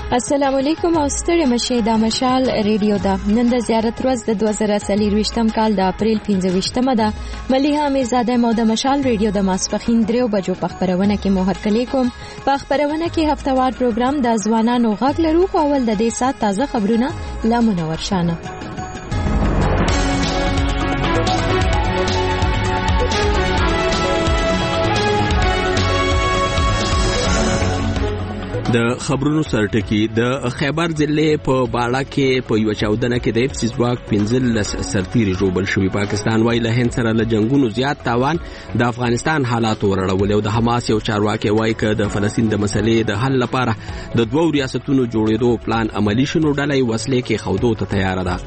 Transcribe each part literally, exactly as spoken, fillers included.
السلام علیکم او ستړي مشه د مشال ریډیو دا نن د زیارت ورځ د دوه زره څلور کال د اپریل پنځه ویشتمه ده. مليحه میرزاده مو د مشال ریډیو د ماسپخین دریو بجو په خبرونه کې مو هرکلی کوم. په خبرونه کې هفتوار پروګرام د ځوانانو غږ لرو او اول د دې سات تازه خبرونه لا منور شانه. د خبرونو سرټکی د خیبر ضلع په باړه کې په یو چاودنه کې د افسي ځواک پنځلس سرتیري ژوبل شوي. پاکستان وايي له هند سره له جنگونو زیات تاوان د افغانستان حالات ورړول او د حماس یو چارواکي وايي ک د فلسطین د مسلې د حل لپاره د دوو ریاستونو جوړېدو پلان عملی شنو ډلې وسلې کې خودو ته تیار ده.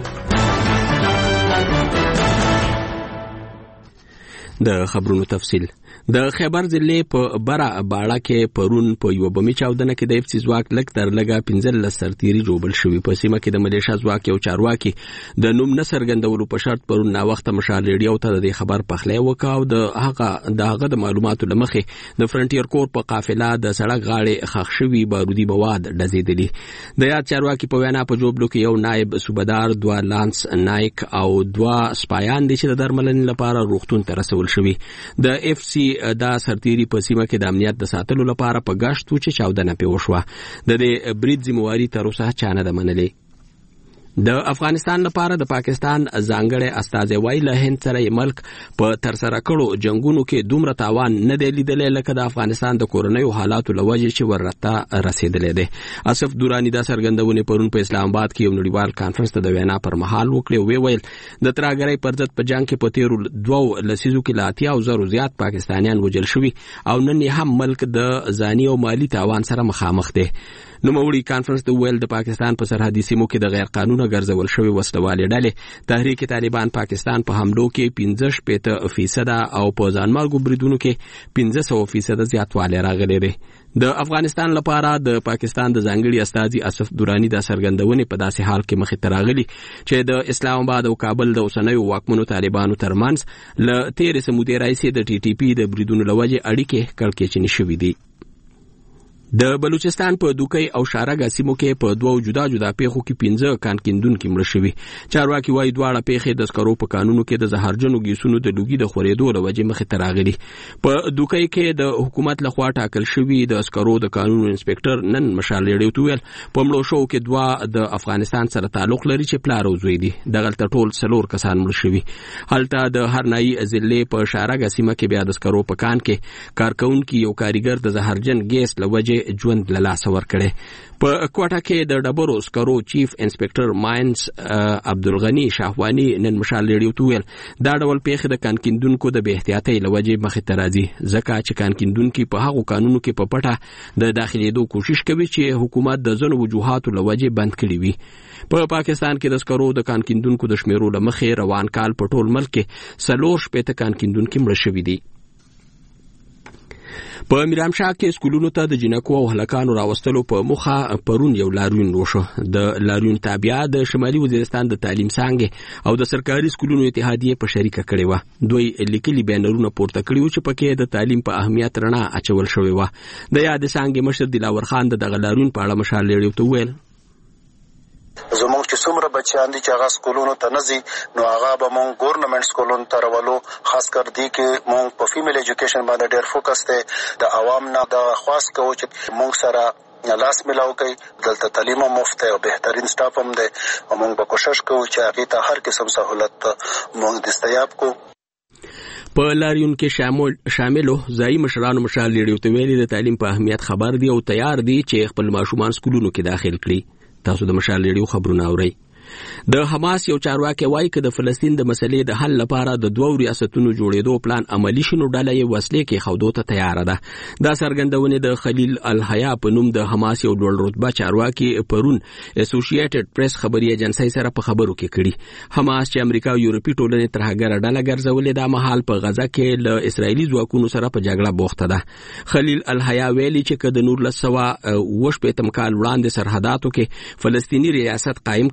د خبرونو تفصیل د خیبر ضلع په برا باړه کې پرون په یو بمي چاودنه کې د افسي ځواک لک تر لګه پنځلس سرتیري جوړل شوی. په سیمه کې د ملیشیا ځواک یو چارواکي د نوم نصر غندولو په شرط پرون نا وخت مشال ریډیو ته د خبر پخلی وکاو. د هغه دغه د معلوماتو لمخې د فرنټیر کور په قافله د سړک غاړې خښ شوی بارودي مواد ډزیدلي. د یاد چارواکي په وینا په جوبلو کې یو نائب صوبدار، دوه لانس نایک او دوه سپایان دي چې د درملنې لپاره روغتون ته رسول شوی. د اف سی دا سرتیري په سیمه کې د امنیت د ساتلو لپاره په گشت و چې چاودنه پې وشوه. د دې برید ذمہواري تر اوسه چا نه ده منلې. د افغانستان لپاره د پاکستان ځانګړی استازی وايي له هند سره ملک په تر سره کړو جنگونو کې دومره تاوان نه دی لیدلی لکه د افغانستان د کورنیو حالاتو له وجې چې ورته رسېدلی دی. اسف دوراني دا څرګندونې پرون په اسلام آباد کې یو نړیوال کانفرنس ته د وینا پر مهال وکړې او ویې ویل د ترهګرۍ پر ضد په جنګ کې په تېرو دوو لسیزو کې له اتیاو زرو زیات پاکستانیان وژل شوي او نن یې هم ملک د ځاني او مالي تاوان سره مخامخ دی. نوموړي کانفرنس ته ویل د پاکستان په سرحدي سیمو کې د غیر قانونه ګرځول شوي وسلوالې ډلې تحریک طالبان پاکستان په حملو کې پنځه شپېته فیصده او په ځانمرګو بریدونو کې پنځه سوه فیصده زیاتوالی راغلی دی. د افغانستان لپاره د پاکستان د ځانګړي استازي اسف دوراني دا څرګندونې په داسې حال کې مخې ته راغلي چې د اسلام آباد او کابل د اوسنیو واکمنو طالبانو ترمنځ له تېرې سمودې راهیسې د ټي ټي پي د بریدونو له وجې اړیکې کړکېچنې شوي دي. د بلوچستان په دوکۍ او شارګه سیمو کې په دوو جدا جدا پیښو کې پنځه کانکیندونکي مړه شوي. چارواکي وايي دواړه پیښې د سکرو په قانونو کې د زهرجنو ګیسونو د لوګي د خورېدو له وجې مخې ته راغلي. په دوکۍ کې د حکومت لخوا ټاکل شوي د سکرو د قانونو انسپکټر نن مشال ریډیو ته ویل په مړو شوو کې دوه د افغانستان سره تعلق لري چې پلار او زوی دي. دغلته ټول څلور کسان مړه شوي. هلته د هرنایي ضلع په شارګه سیمه کې بیا د سکرو په کان کې کارکونکي یو کاریګر د زهرجن ګیس له وجې ژوند له لاسه ورکړی. په کوټه کې د ډبرو سکرو چیف انسپکټر ماینز عبدالغني شاهواني نن مشال ریډیو ته ویل دا ډول پیښې د کانکیندونکو د بې احتیاطۍ له وجې مخې ته راځي ځکه چې کانکیندونکي په هغو قانونو کې په پټه د داخلېدو کوشش کوي چې حکومت د ځینو وجوهاتو له وجې بند کړي وي. په پاکستان کې د سکرو د کانکیندونکو د شمیرو له مخې روان کال په ټول ملک کې څلور شپېته کانکیندونکي مړه شوي دي. په میرامشاه کې سکولونو ته د جنکو او هلکانو راوستلو په موخه پرون یو لاریون وشو. د لاریون تابعه د شمالي وزیرستان د تعلیم څانګې او د سرکاري سکولونو اتحادیې په شریکه کړې وه. دوی لیکلي بیانرونه پورته کړي وو چې پکې د تعلیم په اهمیت رڼا اچول شوې وه. د یادې څانګې مشر دلاور خان د دغه لاریون په اړه مشال ریډیو ته وویل زمونږ چې څومره بچیان دي چې هغه سکولونو ته نه ځي نو هغه به مونږ ګورنمنټ سکولونو ته راولو. خاص کر دی کې مونږ په فیمیل ایجوکیشن باندې ډېر فوکس دی. د عوام نه د خواست کوو چې مونږ سره لاس ملاو کوي. دلته تعلیم مفت او بهترین سټاف هم دی او مونږ به کوشش کوو چې هغې ته هر قسم سهولت مونږ دستیاب کو. په لاریون کې شاملو ځایي مشرانو مشال ریډیو ته ویلي د تعلیم په اهمیت خبر دي او تیار دي چې خپل ماشومان سکولونو کې داخل کړي. تاسو د مشال ریډیو خبرونه اورئ. د حماس یو چارواکي وايي چې د فلسطین د مسلې د حل لپاره د دوو ریاستونو جوړېدو پلان عملی شنو ډله یې وسلې کې خودو ته تیار ده. دا څرګندونې د خلیل الحیا په نوم د حماس یو لوړ رتبه چارواکي پرون اسوسییټډ پریس خبري ایجنسی سره په خبرو کې کړي. حماس چې امریکا او یورپي ټولنې ترهګره ډله ګرځولې د مهال په غزا کې له اسرایلی ځواکونو سره په جګړه بوخته ده. خلیل الحیا ویلي چې کله نور لسوا وش په تمکال وړاندې سرحداتو کې فلسطینی ریاست قائم کړل شي نو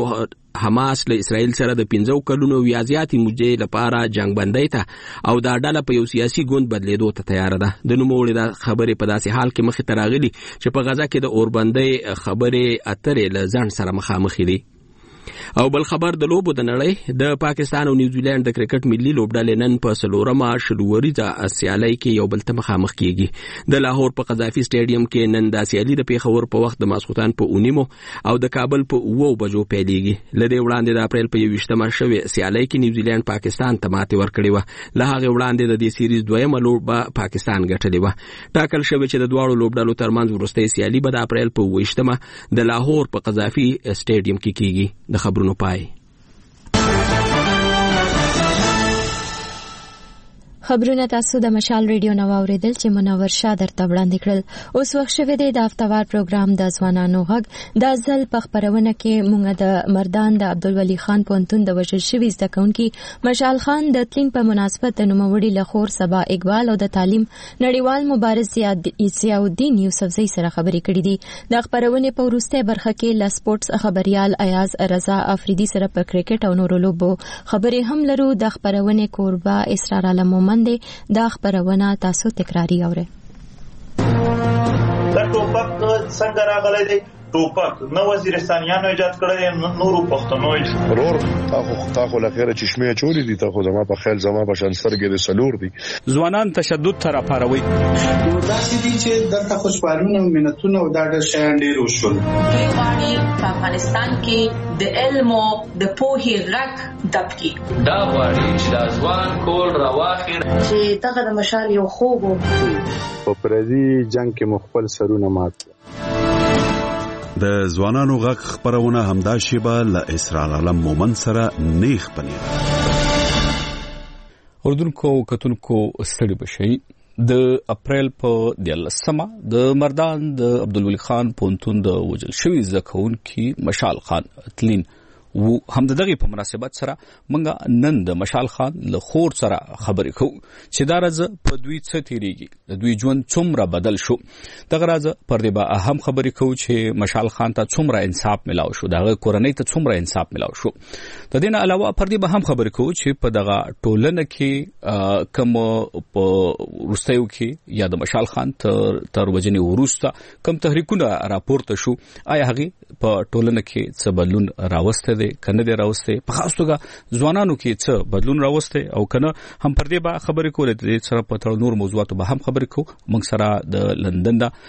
حماس له اسرائیل سره د پنځو کلونو یا زیاتې مودې لپاره جنگ بندۍ ته او دا ډله په یو سیاسي ګوند بدلیدو ته تیار ده. د نوموړي د خبرې په داسې حال کې مخې ته راغلي چې په غزا کې د اوربندۍ خبرې اترې له ځنډ سره مخامخ دي. او بل خبر د لوبو د نړۍ د پاکستان او نیوزیلند د کرکټ ملي لوبډلې نن په څلورمه شلوریزه سیالۍ کې یو بل ته مخامخ کیږي. د لاهور په قذافي سټیډیم کې نن د سیالي د پیښور په وخت د ماسخوتان په اونیمو او د کابل په اوو بجو پیلېږي. لدې وړاندې د اپریل په یوویشتمه شوې سیالۍ کې نیوزیلند پاکستان ته ماتې ورکړې وه. له هغې وړاندې د دې سیریز دویمه لوبه پاکستان ګټلې وه. ټاکل شوې چې د دواړو لوبډلو ترمنځ وروستۍ سیالي به د اپریل په اوویشتمه د لاهور په قذافي سټیډیم کې کیږي. د خبرونو پای. خبرونه تاسو د مشال ریډیو نو اوریدل چې منور شاه درته وړاندې کړل. اوس وخت شوه دی د هفتوار پروګرام د ځوانانو غږ. د ځل په خبرونه کې مونږ د مردان د عبدالولي خان پونتون د وژل شوي زده کوونکي مشال خان د تلین په مناسبت د نوموړي له خور صبا اقبال او د تعلیم نړیوال مبارز ضیاءالدین یوسفزۍ سره خبرې کړې دي. د خبرونې په وروستۍ برخه کې له سپورټس خبريال ایاز رضا افریدي سره په کرکټ او نورو لوبو خبرې هم لرو. د خبرونې کوربه اسرار عالم مومن دا خبرونه تاسو تکراری اورئ. دا ټوپک څنګه راغلی دی؟ ټوپک نو وزیرستانیانو ایجاد کړی، نورو پښتنو ورور تاخو تاخو لخيره چشمه چوری دي، تاخو زما په خیال زما په شان سترګې د سلور دي. ځوانان تشدد تر پاروي دا چې دي چې دغه خوشبالونه او منتونه او دا د شان ډیر وشول. غواړي په افغانستان کې د علم او د پوهې غږ دبکي. دا غواړي چې د ځوان کول راواخیر چې دغه د مشال یو خوب په پردي جنگ کې مخبل سرونه مات. د ځوانانو غږ خبرونه همدا شیبه له اسرار عالم مومن سره نیخ پنیر. اردوونکو کتونکو ستړي بشئ. د اپریل په دیارلسمه د مردان د عبدالولي خان پونتون د وژل شوي زده کوونکي مشال خان تلین و هم دغه په مناسبت سره منګه نن د مشال خان له خور سره خبرې کوو چې دا راز په دوی څه تیریږي، د دوی ژوند څومره بدل شو. دغه راز پر دې به هم خبرې کوو چې مشال خان ته څومره انصاف ملاو شو، دغه کورنۍ ته څومره انصاف ملاو شو. د دې نه علاوه پر دې به هم خبرې کوو چې په دغه ټولنه کې کوم په وروستیو کې یا د مشال خان تر تر وجنې وروسته کوم تحریکونه راپورته شو، آیا هغه په ټولنه کې څه بدلون راوسته دی کنه دی راوسته، په خاص توګه ځوانانو کې څه بدلون راوسته او کنه هم پر دې به خبرې کولې. د سره په تړ نور موضوعاتو به هم خبرې کوو. موږ سره د لندن دا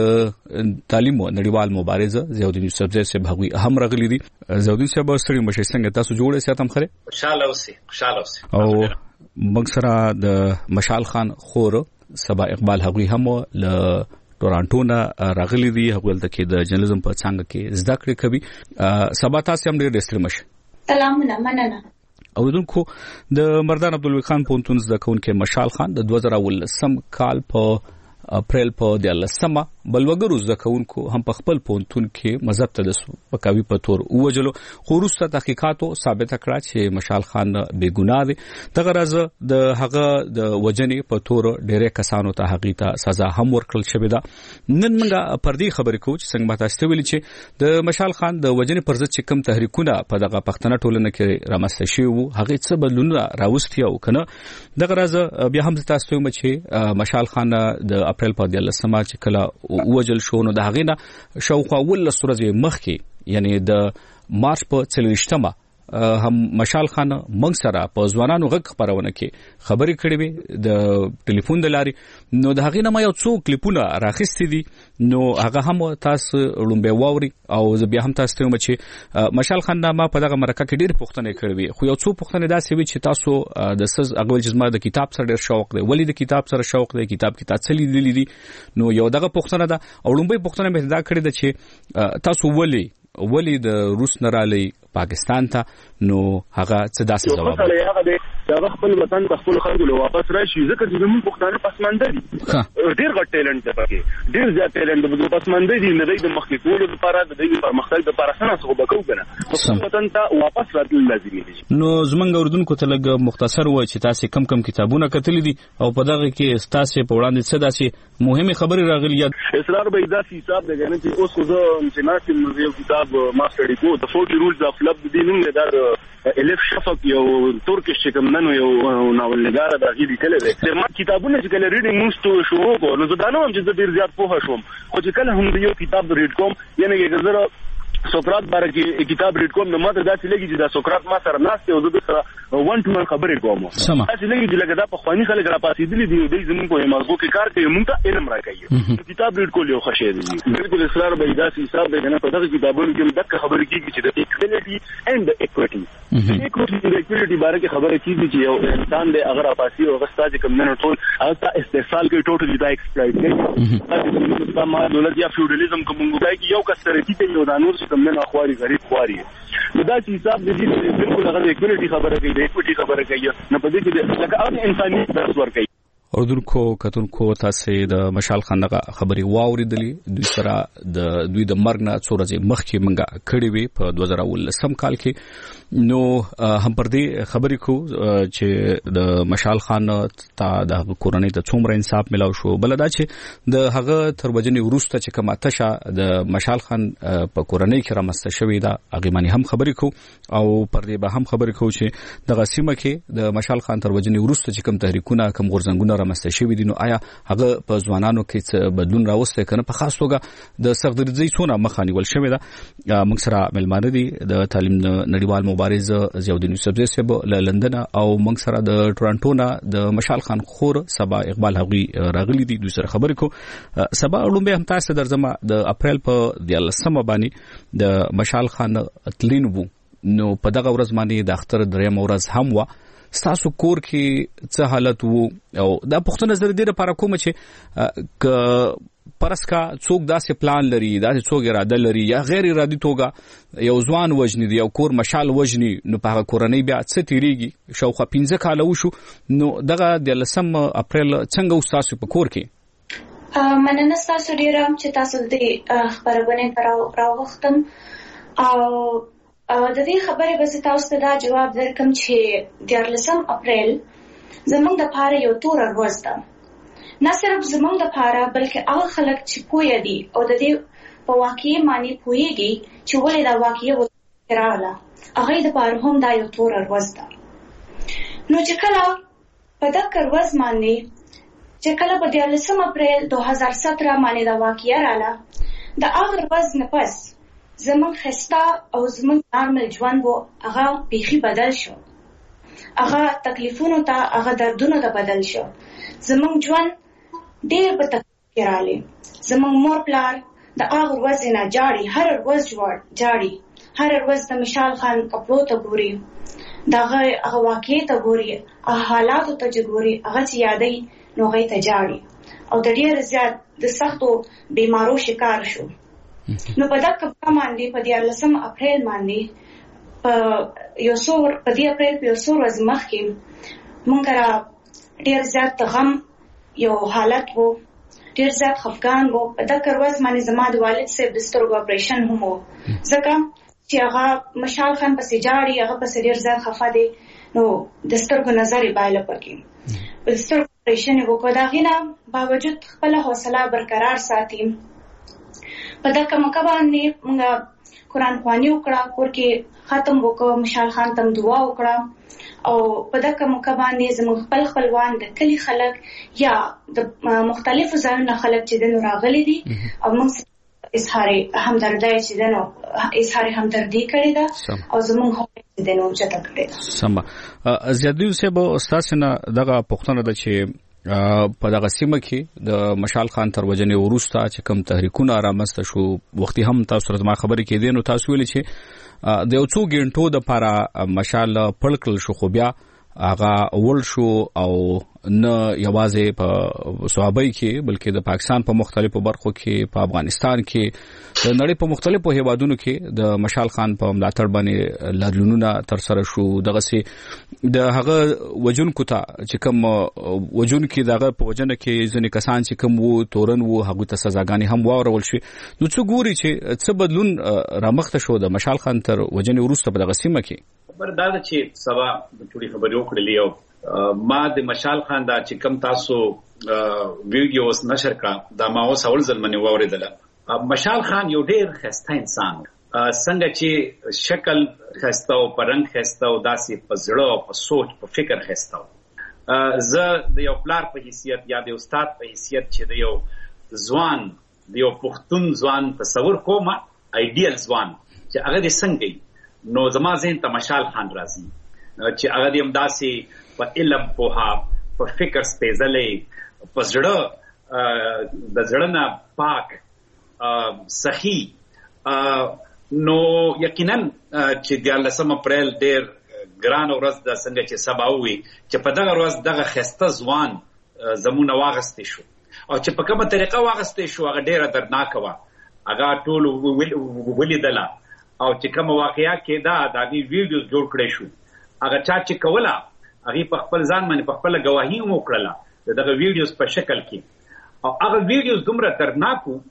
د تعلیم نړیوال مبارز ضیاءالدین یوسفزۍ صاحب هغوی هم راغلي دي. ضیاءالدین صاحب ستړي مشه څنګه تاسو جوړه ساتم خره؟ خوشاله اوسئ خوشاله اوسئ. او موږ سره د مشال خان خور صبا اقبال هغوی هم ل ټورانټو نه راغلي دي. هغه ولته کې د جرنالیزم په څنګه کې زده کړې کوي. سبا تاسو هم ډېر ډېر مشه. سلامونه مننه. اوریدونکو د مردان عبدالولي خان پونتون زده کوونکی مشال خان د دوه زره اوولسم کال په اپریل په دیارلسمه بلوګرو زده کوونکو هم په خپل پونتون کې مذهب ته د سپکاوي په تور ووجلو، خو وروسته تحقیقاتو ثابته کړه چې مشال خان بې ګناه دی. دغه راز د هغه د وجنې په تور ډېرې کسانو ته هغې ته سزا هم ورکړل شوې ده. نن موږ پر دې خبرې کوو چې څنګه به تاسو ویلي چې د مشال خان د وجنې پر ضد چې کوم تحریکونه په دغه پښتنه ټولنه کې رامنځته شوي وو هغې څه بدلونونه راوستي او که نه. دغه راز بیا هم تاسو ته وایم چې مشال خان د اپریل په دیارلسمه چې کله وجل شو نو د هغې نه شاوخوا اوولس ورځې مخکې یعنی د مارچ په څلوېښتمه هم مشال خان موږ سره په ځوانانو غږ خبرونه کې خبرې کړې وې د ټلیفون د لارې. نو د هغې نه ما یو څو کلیپونه راخیستي دي، نو هغه هم تاسو لومبې واوري او زه بیا هم تاسو ته وایم چې مشال خان نه ما په دغه مرکه کې ډېرې پوښتنې کړې وې، خو یو څو پوښتنې داسې وې چې تاسو د څه هغه ویل چې زما د کتاب سره ډېر شوق دی، ولې د کتاب سره شوق دی، کتاب کې تا څه لیدلي دي. نو یو دغه پوښتنه ده او لومبۍ پوښتنه مې دا کړې ده چې تاسو ولې ولې د روس نه رالی پاکستان ته، نو هغه څه داسې ځواب دا خپل وطن ته خپل خلکو له واپس راشي ځکه چې زموږ پښتانه پسمانده دي ډېر غټ ټیلنټ دی پکې ډېر زیات ټیلنټ دی پسمانده دي نه د مخکې کولو لپاره د دې پرمختګ لپاره څنګه څه وکړو کنه خپل وطن ته واپس راتل لازمي دي. نو زمونږ اردوونکو ته لږ مختصر وای چې تاسو کم کم کتابونه کتلي دي او په دغه کې تاسو په وړاندې څه داسې مهمه خبرې راغلي اسرار به دا حساب دی کنه چې اوس خو زه چې ناسم یو کتاب ما سټډي کو د فورټي رولز اف لب د دینونو د الف شفق یو ترکیش چې کوم نن یو ناول نگار د غیدي کله دی ما کتابونه چې کله ریډینګ موږ شروع کو نو زه دا نه هم چې ډیر زیات پوه شوم خو چې کله هم یو کتاب ریډ کوم یعنی یو زره سقراط باره کې کتاب ریډ کوم نو ماته داسې لګي چې دا سقراط ما سره ناست او زه د سره ون ټو ون خبرې کوم داسې لګي چې لکه دا په خواني خلک را پاسېدلي دي دوی زموږ په مغزو کې کار کوي موږ ته علم راکوي کتاب ریډ کول یو ښه شی دی بالکل اسرار به داسې حساب دی نه په دغه کتابونو کې دغه خبرې کېږي چې د ایکوالټي اند ایکوټي ایکوټي د ایکوالټي باره کې خبرې کېږي چې یو انسان دی هغه را پاسي او غستا چې کوم نه ټول هغه استحصال کوي ټوټلی دا ایکسپلایټ کوي دا ما دولت یا فیوډالیزم کوم ګوتای یو کس ترې کې یو دانور چې کوم نه خواري غریب خواري نو دا چې حساب د دې بالکل هغه د ایکوالټي خبره کوي د ایکوټي خبره کوي نه په دې کې لکه هغه انساني درس ورکوي. اردوونکو کتونکو تاسو د مشال خان دغه خبرې واوریدلې دوی سره د دوی د مرګ نه څو ورځې مخکې منګه کړې وي په دوه زره ولسم کال کې نو هم پر دې خبرې کو چې د مشال خان ته د کورنۍ ته څومره انصاف ملاو شو بل دا چې د هغه تر وجنې وروسته چې کومه تشه د مشال خان په کورنۍ کې رامسته شوې ده هغه باندې هم خبرې کو او پر دې به هم خبرې کو چې د غسیمه کې د مشال خان تر وجنې وروسته چې کوم تحریکونه کوم غورځنګونه رامسته شوی دي نو آیا هغه په ځوانانو کې څه بدلون راوسته کنه په خاص توګه د سختګرځي څونه مخانیول شوی ده موږ سره ملمانه دي د تعلیم نړیوال مبارز زیاودین یوسف صاحب له لندن او موږ سره د ټورانټو نه د مشال خان خور سبا اقبال هغوی راغلي دي دوی سره خبرې کو سبا لومبه هم تاسو درځم د اپریل په دیارلسمه باندې د مشال خان اتلین وو نو په دغه ورځ باندې د اختر دریم ورځ هم و ستاسو کور کې څه حالت وو او دا پښتون نظر دې لپاره کوم چې ک پرسکا څوک داسې پلان لري داسې څوک اراده لري یا غیر ارادي توګه یو ځوان وجني دی یو کور مشال وجني نو په کورنۍ بیا څه تیریږي شاوخوا پنځه کال وشو نو دغه د لسم اپریل څنګه وستاسو په کور کې مننه تاسو ډیر چې تاسو د خبرونه پر راوختم او د دې خبرې به تاسو ته دا جواب درکم چې دیارلسم اپریل زموږ د پاره یو تور ورځ ده نه صرف زموږ د پاره بلکې هغه خلک چې پوهه دي او د دې په واقعي معنی پوهیږي چې ولې دا واقعي وراله هغه د پاره هم دا یو تور ورځ ده نو چې کله په دغه ورځ باندې چې کله په دیارلسم اپریل دوه هزار ستر باندې دا واقعي رااله د هغه ورځ نه پس زمون خستا او زمون نارمل ژوند وو هغه بیخي بدل شو هغه تکلیفونو ته هغه دردونو ته بدل شو زمون ژوند ډېر په تکلیف کې رااله زمون مور پلار د هغه ورځې نه جاړي هر ورځ جوړ جاړي هر ورځ د مشال خان کپلو ته ګوري دغه هغه واقعي ته ګوري هغه حالات ته ګوري هغه چې یادې نو غي ته جاړي او د ډېر زیات د سختو بیمارو شکار شو نو په دغه باندې په دیارلسم اپریل باندې په یو څو په دې اپریل په یو څو ورځې مخکې مونږ را ډېر زیات غم یو حالت وو ډېر زیات خفګان وو په دغه ورځ باندې زما د والد صاحب د سترګو اپریشن هم وو ځکه چې هغه مشال خان پسې جاړي هغه پسې ډېر زیات خفه دي نو د سترګو نظر یې بایله پکې په سترګو اپریشن یې وکړ د هغې نه باوجود خپله حوصله برقرار ساتي په دغه موقع باندې موږ قرآن خواني وکړه کور کې ختم وکړو مشال خان ته دعا وکړه او په دغه موقع باندې زموږ خپل خپلوان د کلی خلک یا د مختلفو ځایونو خلک چې دنو راغلي دي او موږ اظهار همدردی چې دنو اظهار همدردی کړی ده او زموږ هم چې دنو چته کړی ده سم زیادی صاحب استاد نه دغه پښتنه د چې په دغه سیمه کې د مشال خان تر وجنې وروسته چې کوم تحریکونه رامسته شو وختي هم تاسو سره ما خبرې کې دي نو تاسو ویل چې د یو څو غنټو د لپاره مشال پړکل شو خو بیا هغه ول شو او نه یوازې په صوابۍ کې بلکې د پاکستان په مختلفو برخو کې په افغانستان کې د نړۍ په مختلفو هیوادونو کې د مشال خان په ملاتړ باندې لارلونونه تر سره شو. دغه سي د هغه وجونکو ته چې کوم وجونکو دغه په وجنه کې ځنې کسان چې کوم وو تورن وو هغه ته سزاګانې هم واورول شي. نو څه ګوري چې څه بدلون رامخته شو د مشال خان تر وجنه وروسته په دغه سیمه کې؟ خبر دا چې سبا د چوري خبرې وکړلې او ما د مشال خان دا چې کم تاسو ویډیوز نشر کړه دا ما اوس اول ځل منی واوریدله. مشال خان یو ډیر خسته انسان څنګه چې شکل خسته او پرنګ خسته او داسې په زړه او په سوچ په فکر خسته. زه د یو پلار په حیثیت یا د استاد په حیثیت چې د یو ځوان د یو پښتون ځوان تصور کوم ایډیل ځوان چې هغه د څنګه نو زما ذهن ته مشال خان راځي چې هغه د امداسي په علم پوها په فکر سپېڅلې په زړه د زړه نه پاک سخی نو یقینا چې د لسم اپریل ډیر ګران ورځ د څنګه چې سبا وي چې په دغه ورځ دغه خسته ځوان زمونه واغستې شو او چې په کومه طریقه واغستې شو هغه ډیره دردناک وه. هغه ټول ولیدله او چې کومه واقعیا کې دا د هغې ویډیوز جوړ کړی شو. هغه چا چې کوله هغې په خپل ځان باندې په خپله ګواهي هم وکړله د دغه ویډیوز په شکل کې. او هغه ویډیوز دومره دردناک وو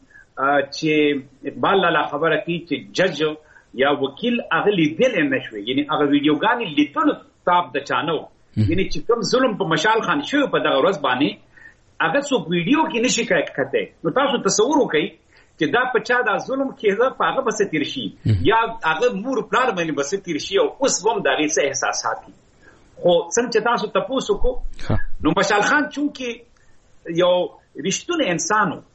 چې اقبال لالا خبره کوي چې جج یا وکیل هغه لیدلی نه شوی، یعنی هغه ویډیوګانې لیدلو تاب د چا نه و. یعنی چې کوم ظلم په مشال خان شوی په دغه ورځ باندې هغه څوک ویډیو کې نشي کتی. نو تاسو تصور وکئ چې دا په چا دا ظلم کېده په هغه بس تیر شي یا هغه مور پلار باندې بس تیر شي او اوس هم د هغې څه احساسات دي. خو څنګه چې تاسو تپوس وکړو نو مشال خان چونکې یو رښتونی انسان و،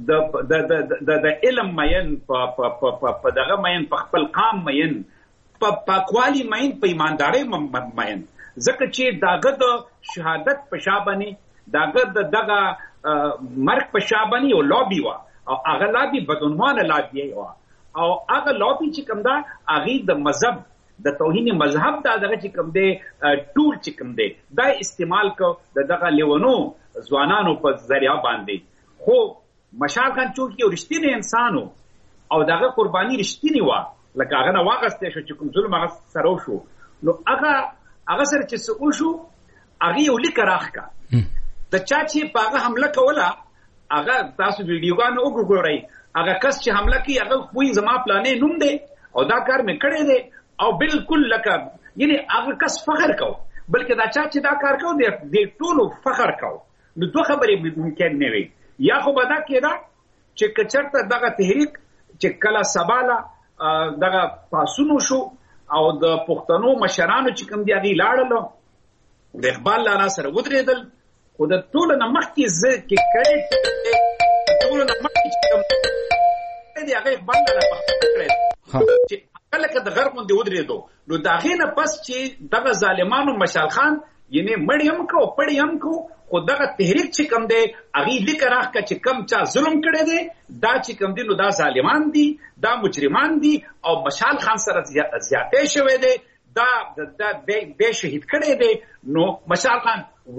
د علم مین په دغه مین په خپل قام مین په پاکوالي مین په ایماندارۍ مین، ځکه چې دغه د شهادت په شا باندې دغه د دغه مرګ په شا باندې یو لابي وه او هغه لابي بدعنوانه لابي وه او هغه لابي چې کوم دا هغې د مذهب د توهین مذهب دا دغه چې کوم دی ټول چې کوم دی دا استعمال کو د دغه لیونو ځوانانو په ذریعه باندې. خو مشال خان چونکې یو رښتینی انسان او دغه قرباني رښتینې وه لکه هغه نه واغستی شو چې کوم ظلم هغه سره وشو نو هغه هغه سره چې څه وشو هغې یو لیکه راښکه د چا چې په هغه حمله کوله هغه تاسو ویډیوګانې وګورئ هغه کس چې حمله کوي هغه وایي زما پلانې نوم دی او دا کار مې کړی دی او بالکل لکه یعنی هغه کس فخر کو بلکې دا چا چې دا کار کو دی ټولو فخر کو. نو دوه خبرې ممکن نه وي، یا خو به دا کېده چې که چېرته دغه تحریک چې کله سباله دغه پاڅون وشو او د پښتنو مشرانو چې کوم دي هغې لاړل د اقبال لالا سره ودرېدل. خو د ټولو نه مخکې زه کې کړی د ټولو نه مخکې چې کوم دی هغه اقبال لالا پخپله کړی چې هغه لکه د غر غوندې ودرېدو. نو د هغې نه پس چې دغه ظالمانو مشال خان یعنې مړی هم کړو پړی هم کړو خو دغه تحریک چې کوم دی هغې لیکه راښکه چې کوم چا ظلم کړی دی دا چې کوم دی نو دا ظالمان دي دا مجرمان دي او مشال خان سره زیاتی شوی دی دا دی شهید کړی دی. نو مشال خان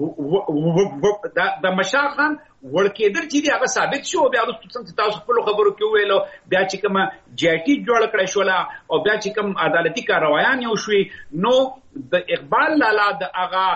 د مشال خان ورکېدل چې دی هغه ثابت شو. بیا وروسته څنګه تاسو خپلو خبرو کې وویلو بیا چې کومه جی آی ټي جوړه کړی شوله او بیا چې کوم عدالتي کاروایان یو شوي نو د اقبال لالا د هغه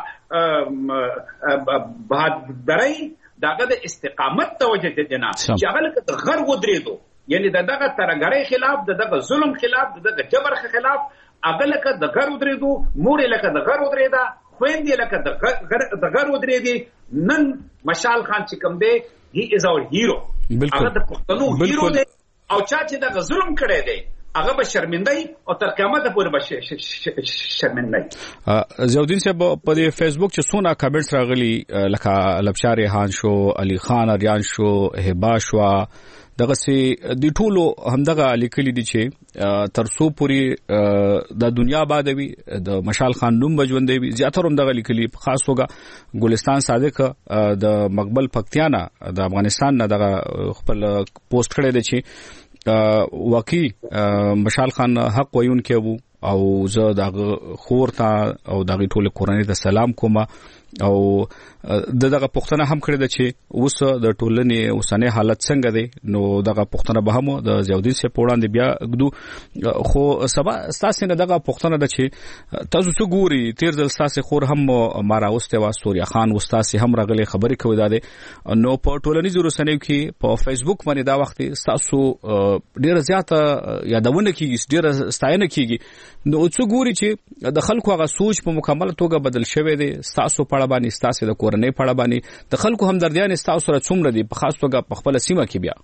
بهادرۍ د هغه د استقامت د وجې د نه چې هغه لکه د غر ودرېدو یعنې د دغه ترهګرۍ خلاف د دغه ظلم خلاف د دغه جبر خلاف هغه لکه د غر ودرېدو مور یې لکه د غر ودرېده خویندې لکه د غر ودرېدې. نن مشال خان چې کوم دی هی از اور هیرو هغه د پښتنو هیرو دی او چا چې دغه ظلم کړی دی هغه به شرمندهی او تر قیامته پورې به شرمندهی. ضیاءالدین صاحب په دې فیسبوک چې څونه کمنټس راغلي لکه لبشار ریحان شو علی خان اریان شو هبا شو دغه سي د ټولو همدغه لیکلي دي چې ترسو پوری د دنیا بادوي د مشال خان نوم بجوندي وي زیاتره همدغه لیکلي خاص توګه ګلستان صادق د مقبل پکتیانا د افغانستان نه دغه خپل پوسټ کړی دی چې واقعي مشال خان حق وایون کې وو او زه د خور ته او د ټول کورنۍ ته سلام کوم او دغه پښتنه هم کړی د چې اوس د ټولنې اوسنۍ حالت څنګه دی نو دغه پښتنه به هم د زیاودین سه پوړاندې بیا غدو خو سبا تاسو نه دغه پښتنه د چې تاسو څو ګوري تیر ځل تاسو خور هم مارا واستو استوریا خان واستاسي هم راغلي خبرې کوي دا نو په ټولنیزو رسنیو کې په فیسبوک باندې دا وخت تاسو ډیر زیاته یادونه کیږي ډیر ستاینه کیږي نو څو ګوري چې د خلکو هغه سوچ په مکمل توګه بدل شوی دی تاسو په اړه باندې تاسو د کورنۍ په اړه باندې د خلکو همدردیان تاسو سره څومره دي په خاص توګه په خپل سیمه کې بیا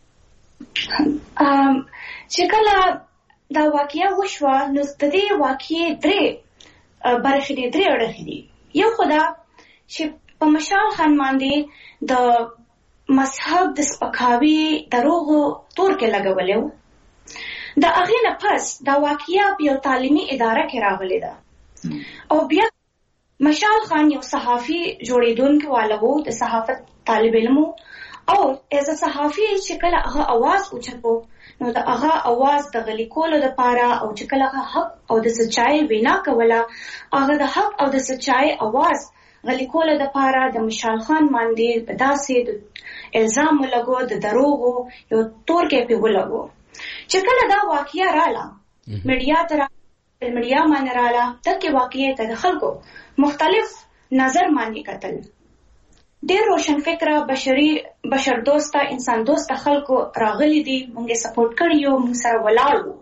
ام چې کله دا واقعیا وشوه نو د دې واقعي درې برخې دي درې اړخې دي یو خدا چې په مشال خان باندې د مذهب د سپکاوي دروغ تور کې لګولې د هغې نه پس دا واقعیا په یو تعلیمي اداره کې راغلې ده او بیا مشال خان یو صحافي جوړیدونکو والو د صحافت طالب علم او از صحافي چې کله هغه आवाज اوچتو نو د هغه आवाज د غلي کولو لپاره او چې کله هغه حق او د سچای وینا کوله هغه د حق او د سچای आवाज غلي کولو لپاره د مشال خان باندې په داسې د الزام لګو د دروغو یو تور کې په ولګو چې کله دا واقعیا رااله میډیا تر میډیا باندې رااله ترکه واقعي ته د خلکو مختلف نظر باندې کتل ډېر روشن فکره بشري بشر دوسته انسان دوسته خلکو راغلي دي موږ سپورټ کړیو موږ سره ولاړو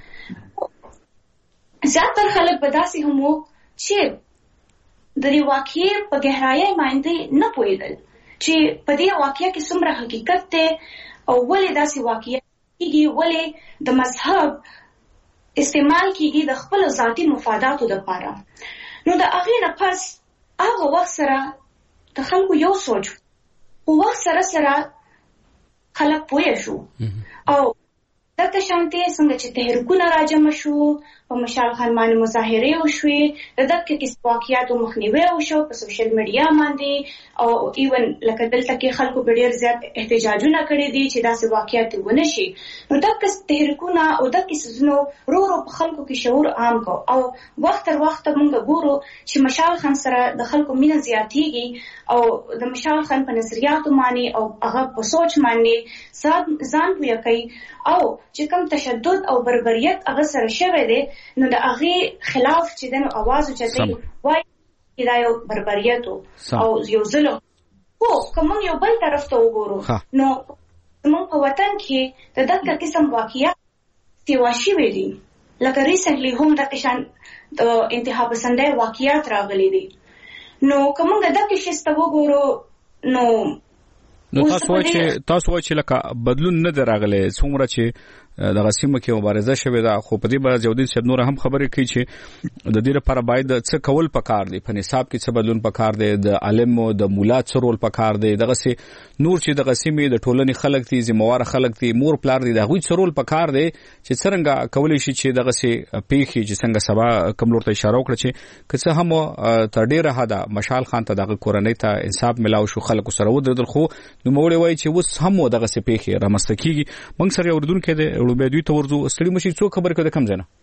زیاتره خلک په داسې هم چې د دې واقعي په گہرایي باندې نه پوهیدل چې په دې واقعي کې څومره حقیقت ده او ولې داسې واقعي کیږي ولې د مذهب استعمال کیږي د خپل ذاتی مفاداتو لپاره نو د هغې نه پس هغه وخت سره د خلکو یو سوچ او وخت سره سره خلک پوه شو او دغه شانتي څنګه چې تحریکونه راجمع شو په مشال خان باندې مظاهرې وشوې د دغه کیسې واقعیاتو مخنیوي وشو په سوشل میډیا باندې او ایون لکه دلته کې خلکو ډېر زیات احتجاجونه کړي دي چې داسې واقعیات ونه شي نو دغه تحریکونه او دغه سيزونو ورو ورو په خلکو کې شعور عام کو او وخت تر وخت موږ ګورو چې مشال خان سره د خلکو مینه زیاتېږي او د مشال خان په نظریاتو باندې او هغه په سوچ باندې ځان پوهه کوي او چې کوم تشدد او بربریت هغه سره شوی دی نو د هغې خلاف چې دنو आवाज اوچتوي وایي دا یو بربریت او یو ظلم خو که موږ یو بل طرف ته وګورو نو موږ په وطن کې د دغه قسم واقعیات سیوا شوي دي لکه ریسنټلی هم دغه شان د انتها پسندۍ واقعیات راغلي دي نو که موږ دغه شی ته وګورو نو نو تاسو وایئ چې تاسو وایئ چې لکه بدلون نه دی راغلی څومره چې دغه سیمه کې مبارزه شوې ده خو په دې باندې جوړدین صاحب نور هم خبرې کوي چې د دې لپاره باید څه کول پکار دي په نصاب کې څه بدلون پکار دي د عالم او د مولا څه رول پکار دي دغه سي نور چې دغه سیمه د ټولنې خلک دي ذمہوار خلک دي مور پلار دي دغه څه رول پکار دي چې څنګه کولای شي چې دغه سي پیخي چې څنګه سبا کوم لور ته اشاره وکړي چې که څه هم تر ډیره حدا مشال خان ته دغه کورنۍ ته انصاف ملاو شو خلکو سره ودرل خو نو موږ وایي چې وس هم دغه سي پیخي رامسته کیږي موږ سره اردن کې د اړوبې دوی ته ورځو ستړي مشي څو خبر کړه کم ځنه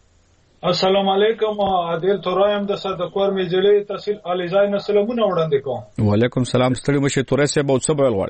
السلام علیکم عادل تورایم د صدقور میجلې تحصیل الیزای نسلمونه وړاندې کوم وعلیکم السلام ستړي مشي تورې سه به څه بل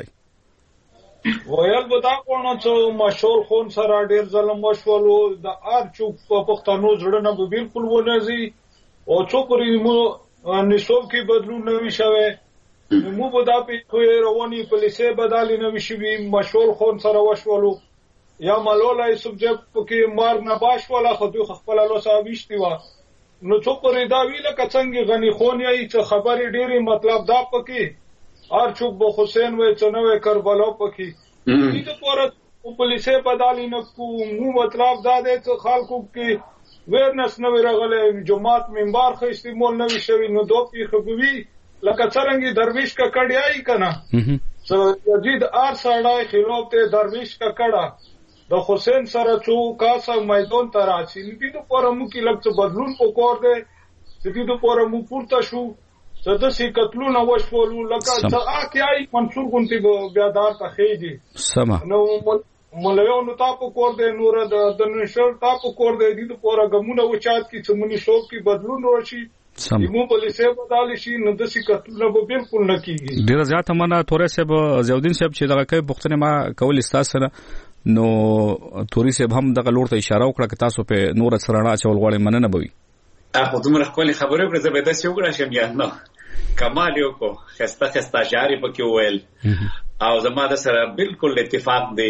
غواړي ویل بدا کوونه چې مشهور خون سره ډیر ظلم وشولو د ار چوک په پښتنو زړه نه بالکل ونهزي او څو پرې مو نصاب کې بدلون نه وی شوه مو بدا په کوی رواني پولیسه بدالي نه وی شوی مشهور خون سره وشولو یا مالولای سبجیکټ کې مار نه باش ولا خو دوی خپل له ساويشتي وا نو څو پرې دا ویله کڅنګ غني خون یې چې خبرې ډېری مطلب دا پکې ار چوک بو حسین وې چنوي کربلا پکې دې ته پوره پولیسه بدالي نه کو مو مطلب دا دی چې خلکو کې ویرنس نه ورغله جماعت منبر خو استعمال نه وشوي نو دوه په خبوي لکه څنګه درویش کا کډیای کنه سو یزید ار سړای خلاف ته درویش کا کډا د حسین سره څو کاسه میدان ته راځي دې ته پوره مو کې لږ بدلون وکړ دې دې ته پوره مو پورته شو زده سي قتلونه وشولو لکه څه اکیای منصور غونتی بیا دار ته خېدي سما نو ملویانو تاسو کور دی نور د نشر تاسو کور دی د پورا غمونه وچات کی سمونی شوق کی بدلون راشي یمو پولیسه بدل شي نو د سکتونه به بالکل نه کیږي. ډیر زیات مننه تورې صاحب زیودین صاحب چې دغه کوي بوختنه ما کول استاد سره نو تورې صاحب هم دغه لور ته اشاره وکړه چې تاسو په نور سره چول غواړي مننه بوي. اخو دومره خپل خبرې پر زبېده سی وګړه شم یا نو کمال یو کو خسته خسته جاری پکې ویل او زما د سره بالکل اتفاق دی.